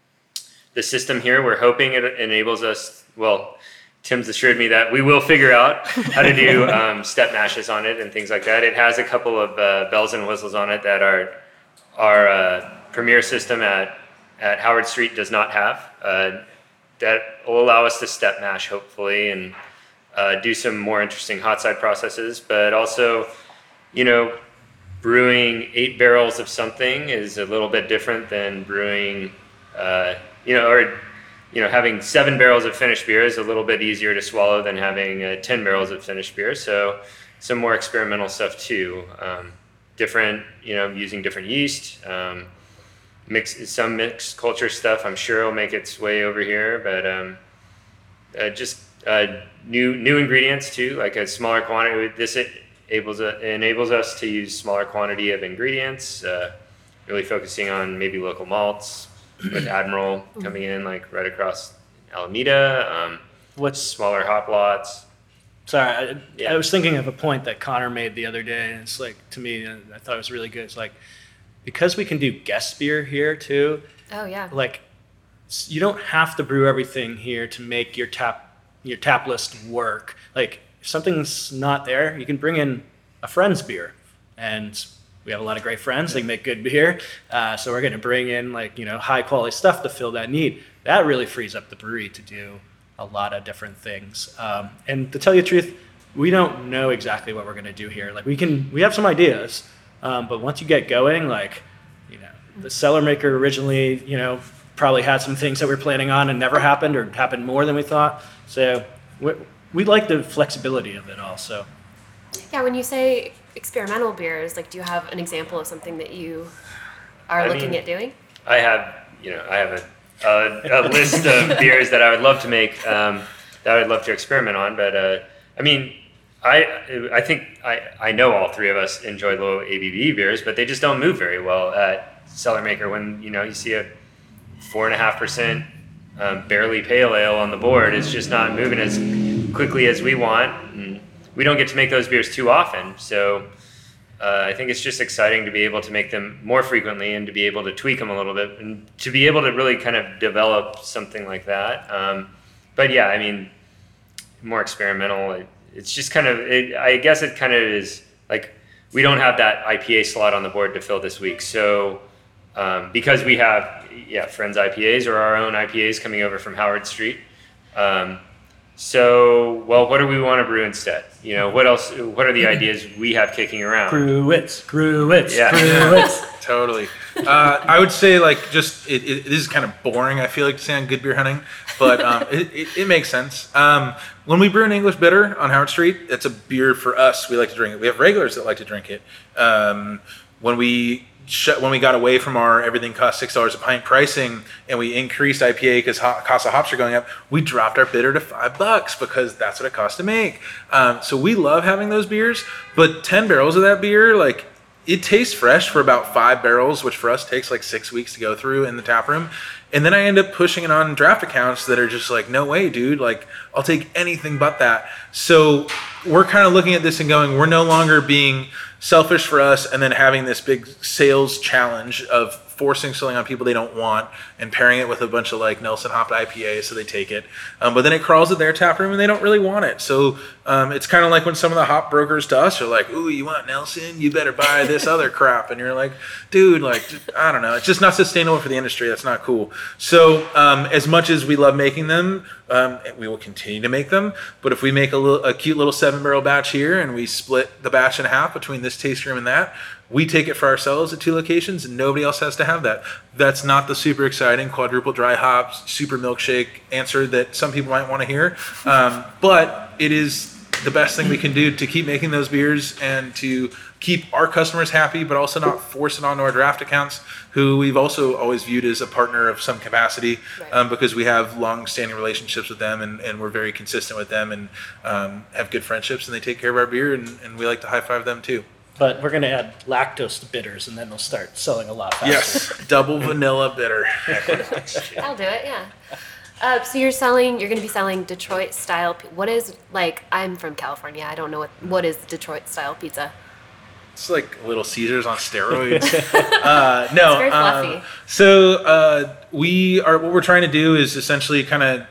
the system here, we're hoping it enables us, well, Tim's assured me that we will figure out how to do um, step mashes on it and things like that. It has a couple of uh, bells and whistles on it that our, our uh, premier system at, at Howard Street does not have. Uh, that will allow us to step mash, hopefully, and Uh, do some more interesting hot side processes, but also, you know, brewing eight barrels of something is a little bit different than brewing, uh, you know, or, you know, having seven barrels of finished beer is a little bit easier to swallow than having uh, ten barrels of finished beer. So some more experimental stuff too. Um, different, you know, using different yeast, um, mix, some mixed culture stuff I'm sure will make its way over here, but um, uh, just Uh, new new ingredients too, like a smaller quantity. This it enables uh, enables us to use smaller quantity of ingredients. Uh, really focusing on maybe local malts with Admiral coming in like right across Alameda. Um, What's smaller hop lots? Sorry, I, Yeah. I was thinking of a point that Connor made the other day, and it's like, to me, I thought it was really good. It's like, because we can do guest beer here too. Oh yeah. Like, you don't have to brew everything here to make your tap your tap list work. Like, if something's not there, you can bring in a friend's beer, and we have a lot of great friends. They make good beer, uh, so we're going to bring in like you know high quality stuff to fill that need. That really frees up the brewery to do a lot of different things. Um, and to tell you the truth, we don't know exactly what we're going to do here. Like, we can we have some ideas, um, but once you get going, like you know the Cellar Maker originally, you know. probably had some things that we were planning on and never happened, or happened more than we thought. So we, we like the flexibility of it all. So yeah, when you say experimental beers, like, do you have an example of something that you are I looking mean, at doing? I have, you know, I have a, a, a list of beers that I would love to make, um, that I would love to experiment on. But uh, I mean, I I think I, I know all three of us enjoy low A B V beers, but they just don't move very well at Cellar Maker. When you know you see a four and a half percent um, barely pale ale on the board, it's just not moving as quickly as we want. And we don't get to make those beers too often, so uh, I think it's just exciting to be able to make them more frequently and to be able to tweak them a little bit and to be able to really kind of develop something like that. Um, but yeah, I mean, more experimental. It, it's just kind of, it, I guess it kind of is like, we don't have that I P A slot on the board to fill this week, so um, because we have yeah friends I P As or our own I P As coming over from Howard Street. Um, so, well, what do we want to brew instead? You know, what else? What are the ideas we have kicking around? Gruwitz, Gruwitz, Yeah. Gruwitz. Totally. Uh, I would say like just it, it, this is kind of boring. I feel like to say on Good Beer Hunting, but um, it, it, it makes sense. Um, when we brew an English bitter on Howard Street, it's a beer for us. We like to drink it. We have regulars that like to drink it. Um, when we sh- when we got away from our everything costs six dollars a pint pricing and we increased I P A because ho- costs of hops are going up, we dropped our bitter to five bucks because that's what it costs to make. Um, so we love having those beers, but ten barrels of that beer, like, it tastes fresh for about five barrels, which for us takes like six weeks to go through in the tap room. And then I end up pushing it on draft accounts that are just like, no way, dude. Like, I'll take anything but that. So we're kind of looking at this and going, we're no longer being selfish for us and then having this big sales challenge of forcing something on people they don't want and pairing it with a bunch of like Nelson hopped I P A so they take it. Um, but then it crawls at their tap room and they don't really want it. So um, it's kind of like when some of the hop brokers to us are like, ooh, you want Nelson? You better buy this other crap. And you're like, dude, like, I don't know. It's just not sustainable for the industry. That's not cool. So um, as much as we love making them, um, we will continue to make them. But if we make a, little, a cute little seven barrel batch here and we split the batch in half between this taste room and that, we take it for ourselves at two locations and nobody else has to have that. That's not the super exciting quadruple dry hops, super milkshake answer that some people might want to hear. Um, but it is the best thing we can do to keep making those beers and to keep our customers happy, but also not force it onto our draft accounts, who we've also always viewed as a partner of some capacity, Right. um, because we have long-standing relationships with them and, and we're very consistent with them and um, have good friendships, and they take care of our beer, and, and we like to high-five them too. But we're going to add lactose to bitters, and then they'll start selling a lot faster. Yes, double vanilla bitter. I'll do it, yeah. Uh, so you're selling, you're going to be selling Detroit style. pi- What is, like, I'm from California. I don't know what, what is Detroit style pizza? It's like Little Caesars on steroids. uh, no, It's very um, fluffy. so uh, we are. What we're trying to do is essentially kind of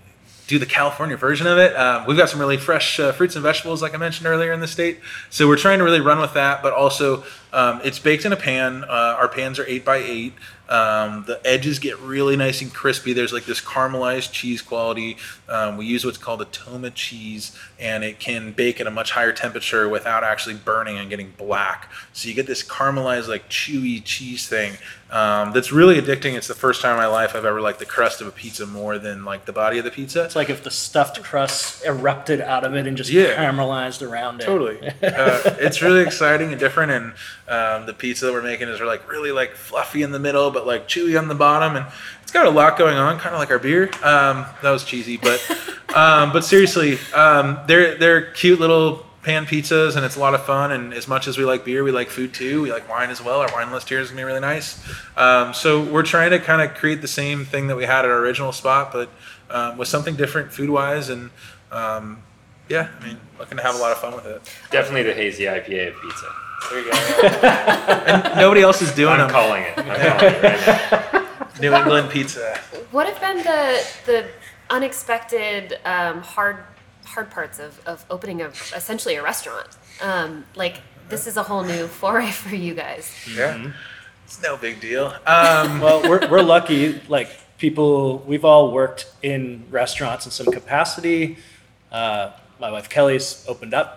do the California version of it. Um, we've got some really fresh uh, fruits and vegetables, like I mentioned earlier, in the state. So we're trying to really run with that, but also um, it's baked in a pan. Uh, our pans are eight by eight. Um, the edges get really nice and crispy. There's like this caramelized cheese quality. Um, we use what's called a Toma cheese, and it can bake at a much higher temperature without actually burning and getting black. So you get this caramelized, like chewy cheese thing um, that's really addicting. It's the first time in my life I've ever liked the crust of a pizza more than like the body of the pizza. It's like if the stuffed crust erupted out of it and just Yeah. caramelized around it. Totally. Uh, it's really exciting and different, and um, the pizza that we're making is like really like fluffy in the middle, but like chewy on the bottom, and it's got a lot going on, kind of like our beer. Um, that was cheesy, but um, but seriously, um, they're they're cute little pan pizzas, and it's a lot of fun. And as much as we like beer, we like food too. We like wine as well. Our wine list here is gonna be really nice. Um, so we're trying to kind of create the same thing that we had at our original spot, but um, with something different food wise, and um, yeah, I mean, looking to have a lot of fun with it. Definitely the hazy I P A of pizza. There you go. And nobody else is doing I'm them. calling it. I'm calling it right now. New England pizza. What have been the the unexpected um, hard hard parts of, of opening a essentially a restaurant? Um, like this is a whole new foray for you guys. Yeah, mm-hmm. It's no big deal. Um, well, we're we're lucky. Like people, we've all worked in restaurants in some capacity. Uh, my wife Kelly's opened up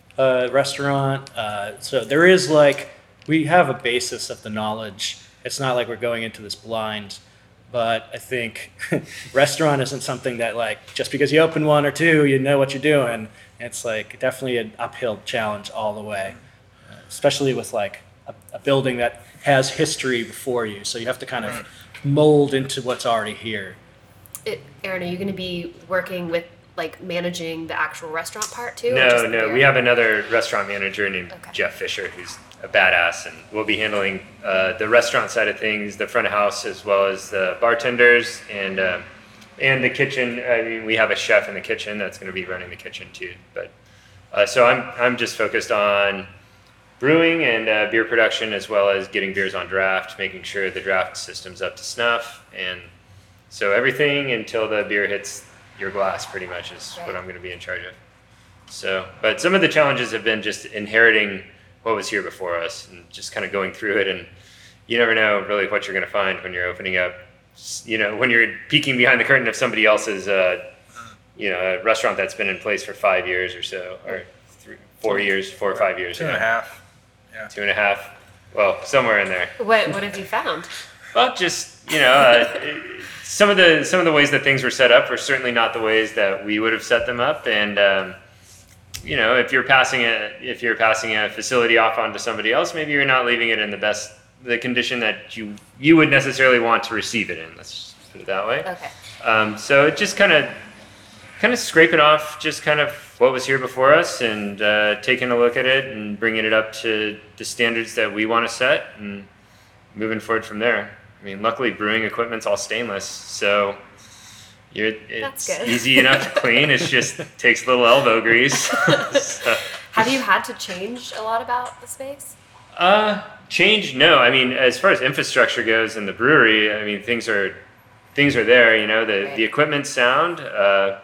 a restaurant, uh, so there is like we have a basis of the knowledge. It's not like we're going into this blind, but I think restaurant isn't something that like just because you open one or two, you know what you're doing. It's like definitely an uphill challenge all the way, uh, especially with like a, a building that has history before you. So you have to kind of mold into what's already here. It, Aaron, are you going to be working with like managing the actual restaurant part too? or No, just the no, beer? we have another restaurant manager named Okay. Jeff Fisher, who's a badass, and we'll be handling uh, the restaurant side of things, the front of house, as well as the bartenders and uh, and the kitchen. I mean, we have a chef in the kitchen that's going to be running the kitchen too. But uh, so I'm I'm just focused on brewing and uh, beer production, as well as getting beers on draft, making sure the draft system's up to snuff, and so everything until the beer hits your glass, pretty much, is Right. what I'm going to be in charge of. So, but some of the challenges have been just inheriting what was here before us and just kind of going through it. And you never know really what you're going to find when you're opening up, you know, when you're peeking behind the curtain of somebody else's, uh, you know, a restaurant that's been in place for five years or so, or three, four years, four or five years. Two and a half. Yeah. Two and a half. Well, somewhere in there. What What have you found? Well, just, you know, uh, some of the some of the ways that things were set up were certainly not the ways that we would have set them up. And um, you know, if you're passing a if you're passing a facility off onto somebody else, maybe you're not leaving it in the best the condition that you you would necessarily want to receive it in. Let's just put it that way. Okay. Um, so it just kind of kind of scraping off just kind of what was here before us and uh, taking a look at it and bringing it up to the standards that we want to set and moving forward from there. I mean, luckily brewing equipment's all stainless, so you're, it's good. easy enough to clean. It just takes a little elbow grease. So, Have you had to change a lot about the space? uh, change? No. I mean, as far as infrastructure goes in the brewery, I mean, things are things are there. You know, the Right. the equipment's sound. Uh,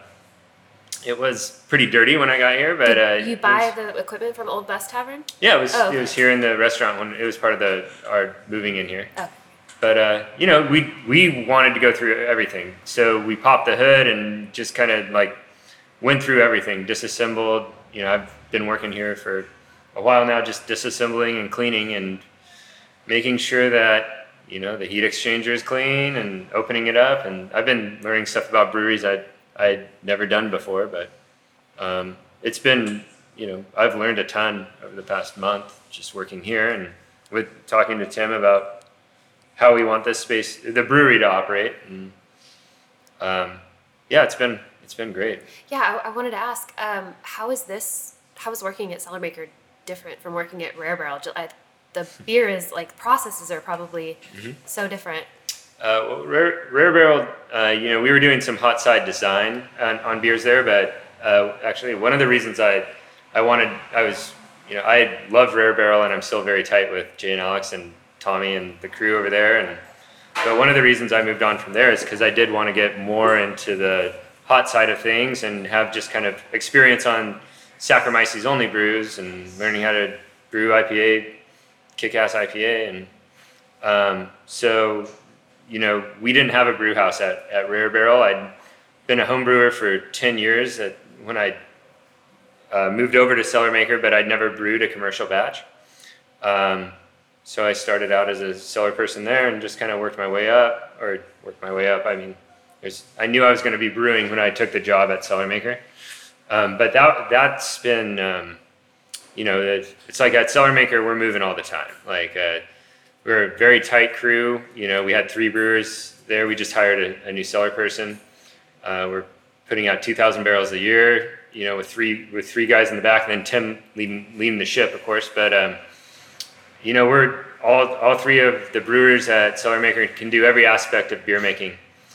it was pretty dirty when I got here, but uh, Did you it buy was- the equipment from Old Best Tavern? Yeah, it was Oh, okay. it was here in the restaurant when it was part of the our moving in here. Okay. But uh, you know, we we wanted to go through everything, so we popped the hood and just kind of like went through everything, disassembled. You know, I've been working here for a while now, just disassembling and cleaning and making sure that you know the heat exchanger is clean and opening it up. And I've been learning stuff about breweries I I'd never done before, but um, it's been you know I've learned a ton over the past month just working here and with talking to Tim about how we want this space, the brewery, to operate, and um, yeah, it's been it's been great. Yeah, I, I wanted to ask, um, how is this? How is working at Cellar Maker different from working at Rare Barrel? Ju- I, the beer is like processes are probably Mm-hmm. so different. Uh, well, Rare, Rare Barrel, uh, you know, we were doing some hot side design on, on beers there, but uh, actually one of the reasons I I wanted I was you know I love Rare Barrel and I'm still very tight with Jay and Alex and Tommy and the crew over there, and but one of the reasons I moved on from there is because I did want to get more into the hot side of things and have just kind of experience on Saccharomyces only brews and learning how to brew I P A, kick-ass I P A, and um, so you know we didn't have a brew house at, at Rare Barrel. I'd been a home brewer for ten years at, when I uh, moved over to Cellar Maker, but I'd never brewed a commercial batch. Um, So I started out as a cellar person there and just kind of worked my way up, or worked my way up. I mean, there's, I knew I was going to be brewing when I took the job at Cellar Maker. Um, but that, that's been, um, you know, it's like at Cellar Maker, we're moving all the time. Like, uh, we're a very tight crew. You know, we had three brewers there. We just hired a, a new cellar person. Uh, we're putting out two thousand barrels a year, you know, with three, with three guys in the back, and then Tim leading, leading the ship, of course. But, um, you know, we're all all three of the brewers at Cellar Maker can do every aspect of beer making.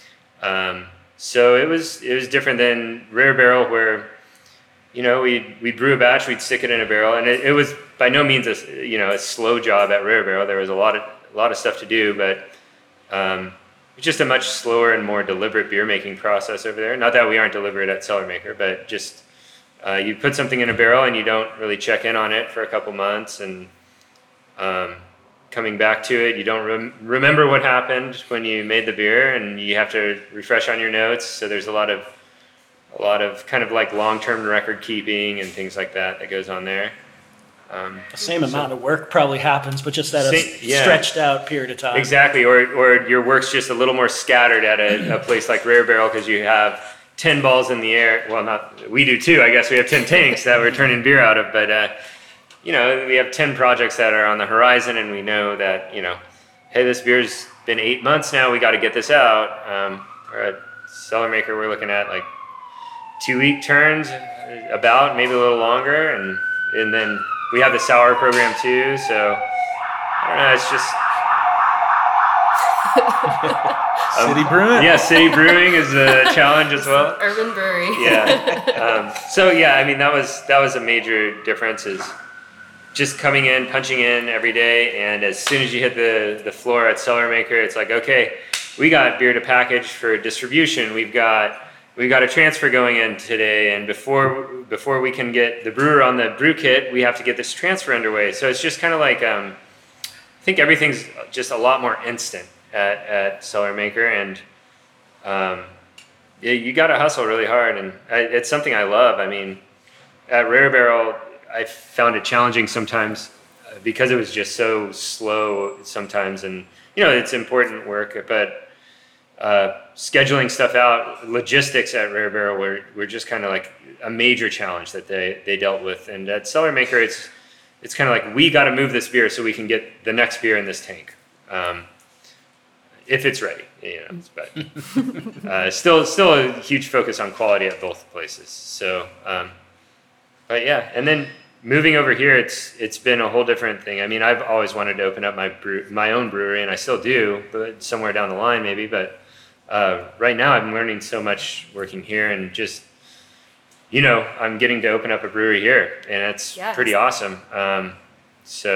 Um, so it was it was different than Rare Barrel, where you know we we'd brew a batch, we'd stick it in a barrel, and it, it was by no means a you know a slow job at Rare Barrel. There was a lot of a lot of stuff to do, but um, it's just a much slower and more deliberate beer making process over there. Not that we aren't deliberate at Cellar Maker, but just uh, you put something in a barrel and you don't really check in on it for a couple months, and um, coming back to it, you don't rem- remember what happened when you made the beer, and you have to refresh on your notes. So there's a lot of a lot of kind of like long-term record keeping and things like that that goes on there. Um, the same so, amount of work probably happens, but just at same, a yeah. stretched out period of time. Exactly, or or your work's just a little more scattered at a, a place like Rare Barrel because you have ten balls in the air. Well, not we do too. I guess we have ten tanks that we're turning beer out of, but uh, you know, we have ten projects that are on the horizon, and we know that you know, hey, this beer's been eight months now. We got to get this out. Um, or at Cellar Maker, we're looking at like two week turns, about maybe a little longer, and and then. We have the sour program too, so I don't know. It's just um, City Brewing. Yeah, City Brewing is a challenge as well. Urban brewery. Yeah. Um, so yeah, I mean that was that was a major difference. Is just coming in, punching in every day, and as soon as you hit the the floor at Cellar Maker, it's like okay, we got beer to package for distribution. We've got. We've got a transfer going in today, and before before we can get the brewer on the brew kit, we have to get this transfer underway. So it's just kind of like, um, I think everything's just a lot more instant at, at Cellar Maker, and um, yeah, you got to hustle really hard, and I, it's something I love. I mean, at Rare Barrel, I found it challenging sometimes because it was just so slow sometimes, and you know, it's important work, but Uh, scheduling stuff out, logistics at Rare Barrel were, were just kind of like a major challenge that they, they dealt with. And at Cellar Maker, it's it's kind of like, we got to move this beer so we can get the next beer in this tank, um, if it's ready. You know, but uh, still still a huge focus on quality at both places. So, um, but yeah, and then moving over here, it's it's been a whole different thing. I mean, I've always wanted to open up my brew, my own brewery, and I still do, but somewhere down the line maybe, but Uh, right now I'm learning so much working here, and just, you know, I'm getting to open up a brewery here, and it's yes. pretty awesome. Um, so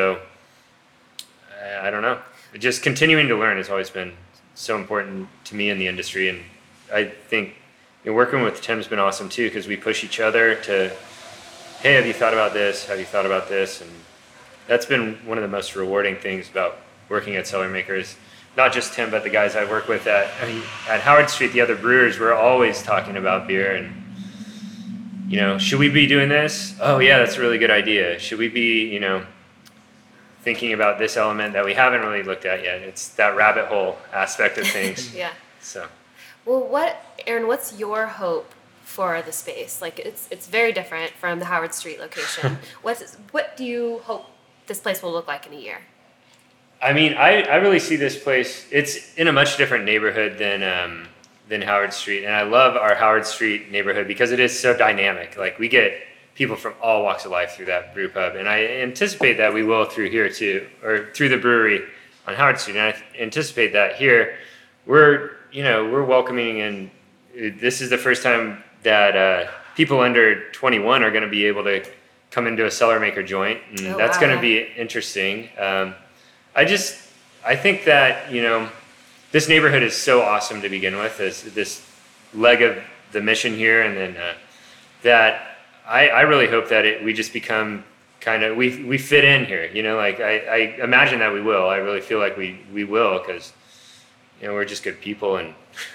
I, I don't know, just continuing to learn has always been so important to me in the industry. And I think you know, working with Tim's been awesome too, because we push each other to, hey, have you thought about this? Have you thought about this? And that's been one of the most rewarding things about working at Cellar Maker is not just Tim, but the guys I work with at I mean, at Howard Street, the other brewers, we're always talking about beer and, you know, should we be doing this? Oh yeah, that's a really good idea. Should we be, you know, thinking about this element that we haven't really looked at yet? It's that rabbit hole aspect of things. Yeah. So. Well, what, Aaron, what's your hope for the space? Like it's it's very different from the Howard Street location. What's what do you hope this place will look like in a year? I mean, I, I really see this place, it's in a much different neighborhood than um, than Howard Street. And I love our Howard Street neighborhood because it is so dynamic. Like, we get people from all walks of life through that brew pub. And I anticipate that we will through here too, or through the brewery on Howard Street. And I anticipate that here we're, you know, we're welcoming, and this is the first time that uh, people under twenty-one are going to be able to come into a Cellar Maker joint. And oh, that's wow. going to be interesting. Um, I just, I think that, you know, this neighborhood is so awesome to begin with, this, this leg of the mission here, and then uh, that I, I really hope that it, we just become kind of, we we fit in here, you know, like I, I imagine that we will. I really feel like we, we will, because, you know, we're just good people, and,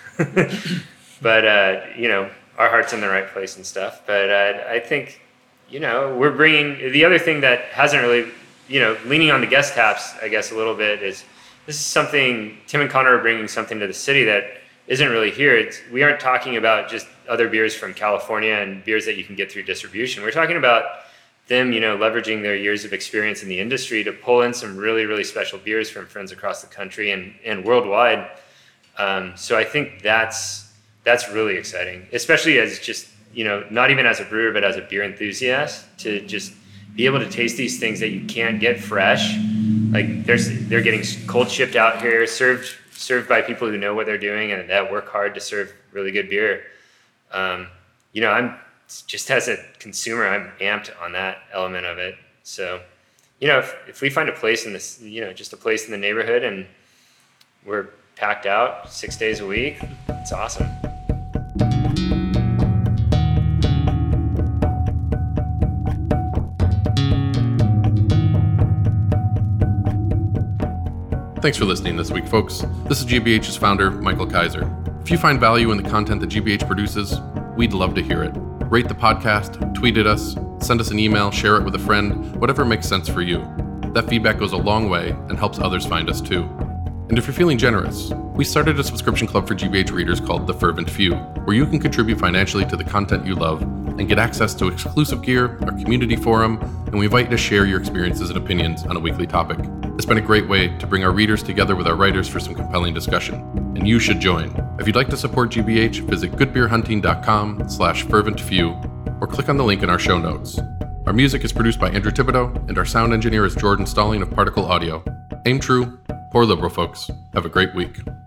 but, uh, you know, our heart's in the right place and stuff. But uh, I think, you know, we're bringing, the other thing that hasn't really, you know, leaning on the guest taps, I guess, a little bit is this is something, Tim and Connor are bringing something to the city that isn't really here. It's, we aren't talking about just other beers from California and beers that you can get through distribution. We're talking about them, you know, leveraging their years of experience in the industry to pull in some really, really special beers from friends across the country and, and worldwide. Um, so I think that's, that's really exciting, especially as just, you know, not even as a brewer, but as a beer enthusiast, to just be able to taste these things that you can't get fresh. Like there's, they're getting cold shipped out here, served served by people who know what they're doing and that work hard to serve really good beer. Um, you know, I'm just as a consumer, I'm amped on that element of it. So you know, if, if we find a place in this, you know, just a place in the neighborhood and we're packed out six days a week, it's awesome. Thanks for listening this week, folks. This is G B H's founder, Michael Kaiser. If you find value in the content that G B H produces, we'd love to hear it. Rate the podcast, tweet at us, send us an email, share it with a friend, whatever makes sense for you. That feedback goes a long way and helps others find us too. And if you're feeling generous, we started a subscription club for G B H readers called The Fervent Few, where you can contribute financially to the content you love and get access to exclusive gear, our community forum, and we invite you to share your experiences and opinions on a weekly topic. It's been a great way to bring our readers together with our writers for some compelling discussion, and you should join. If you'd like to support G B H, visit goodbeerhunting.com slash ferventfew or click on the link in our show notes. Our music is produced by Andrew Thibodeau, and our sound engineer is Jordan Stalling of Particle Audio. Aim true, pour liberal, folks. Have a great week.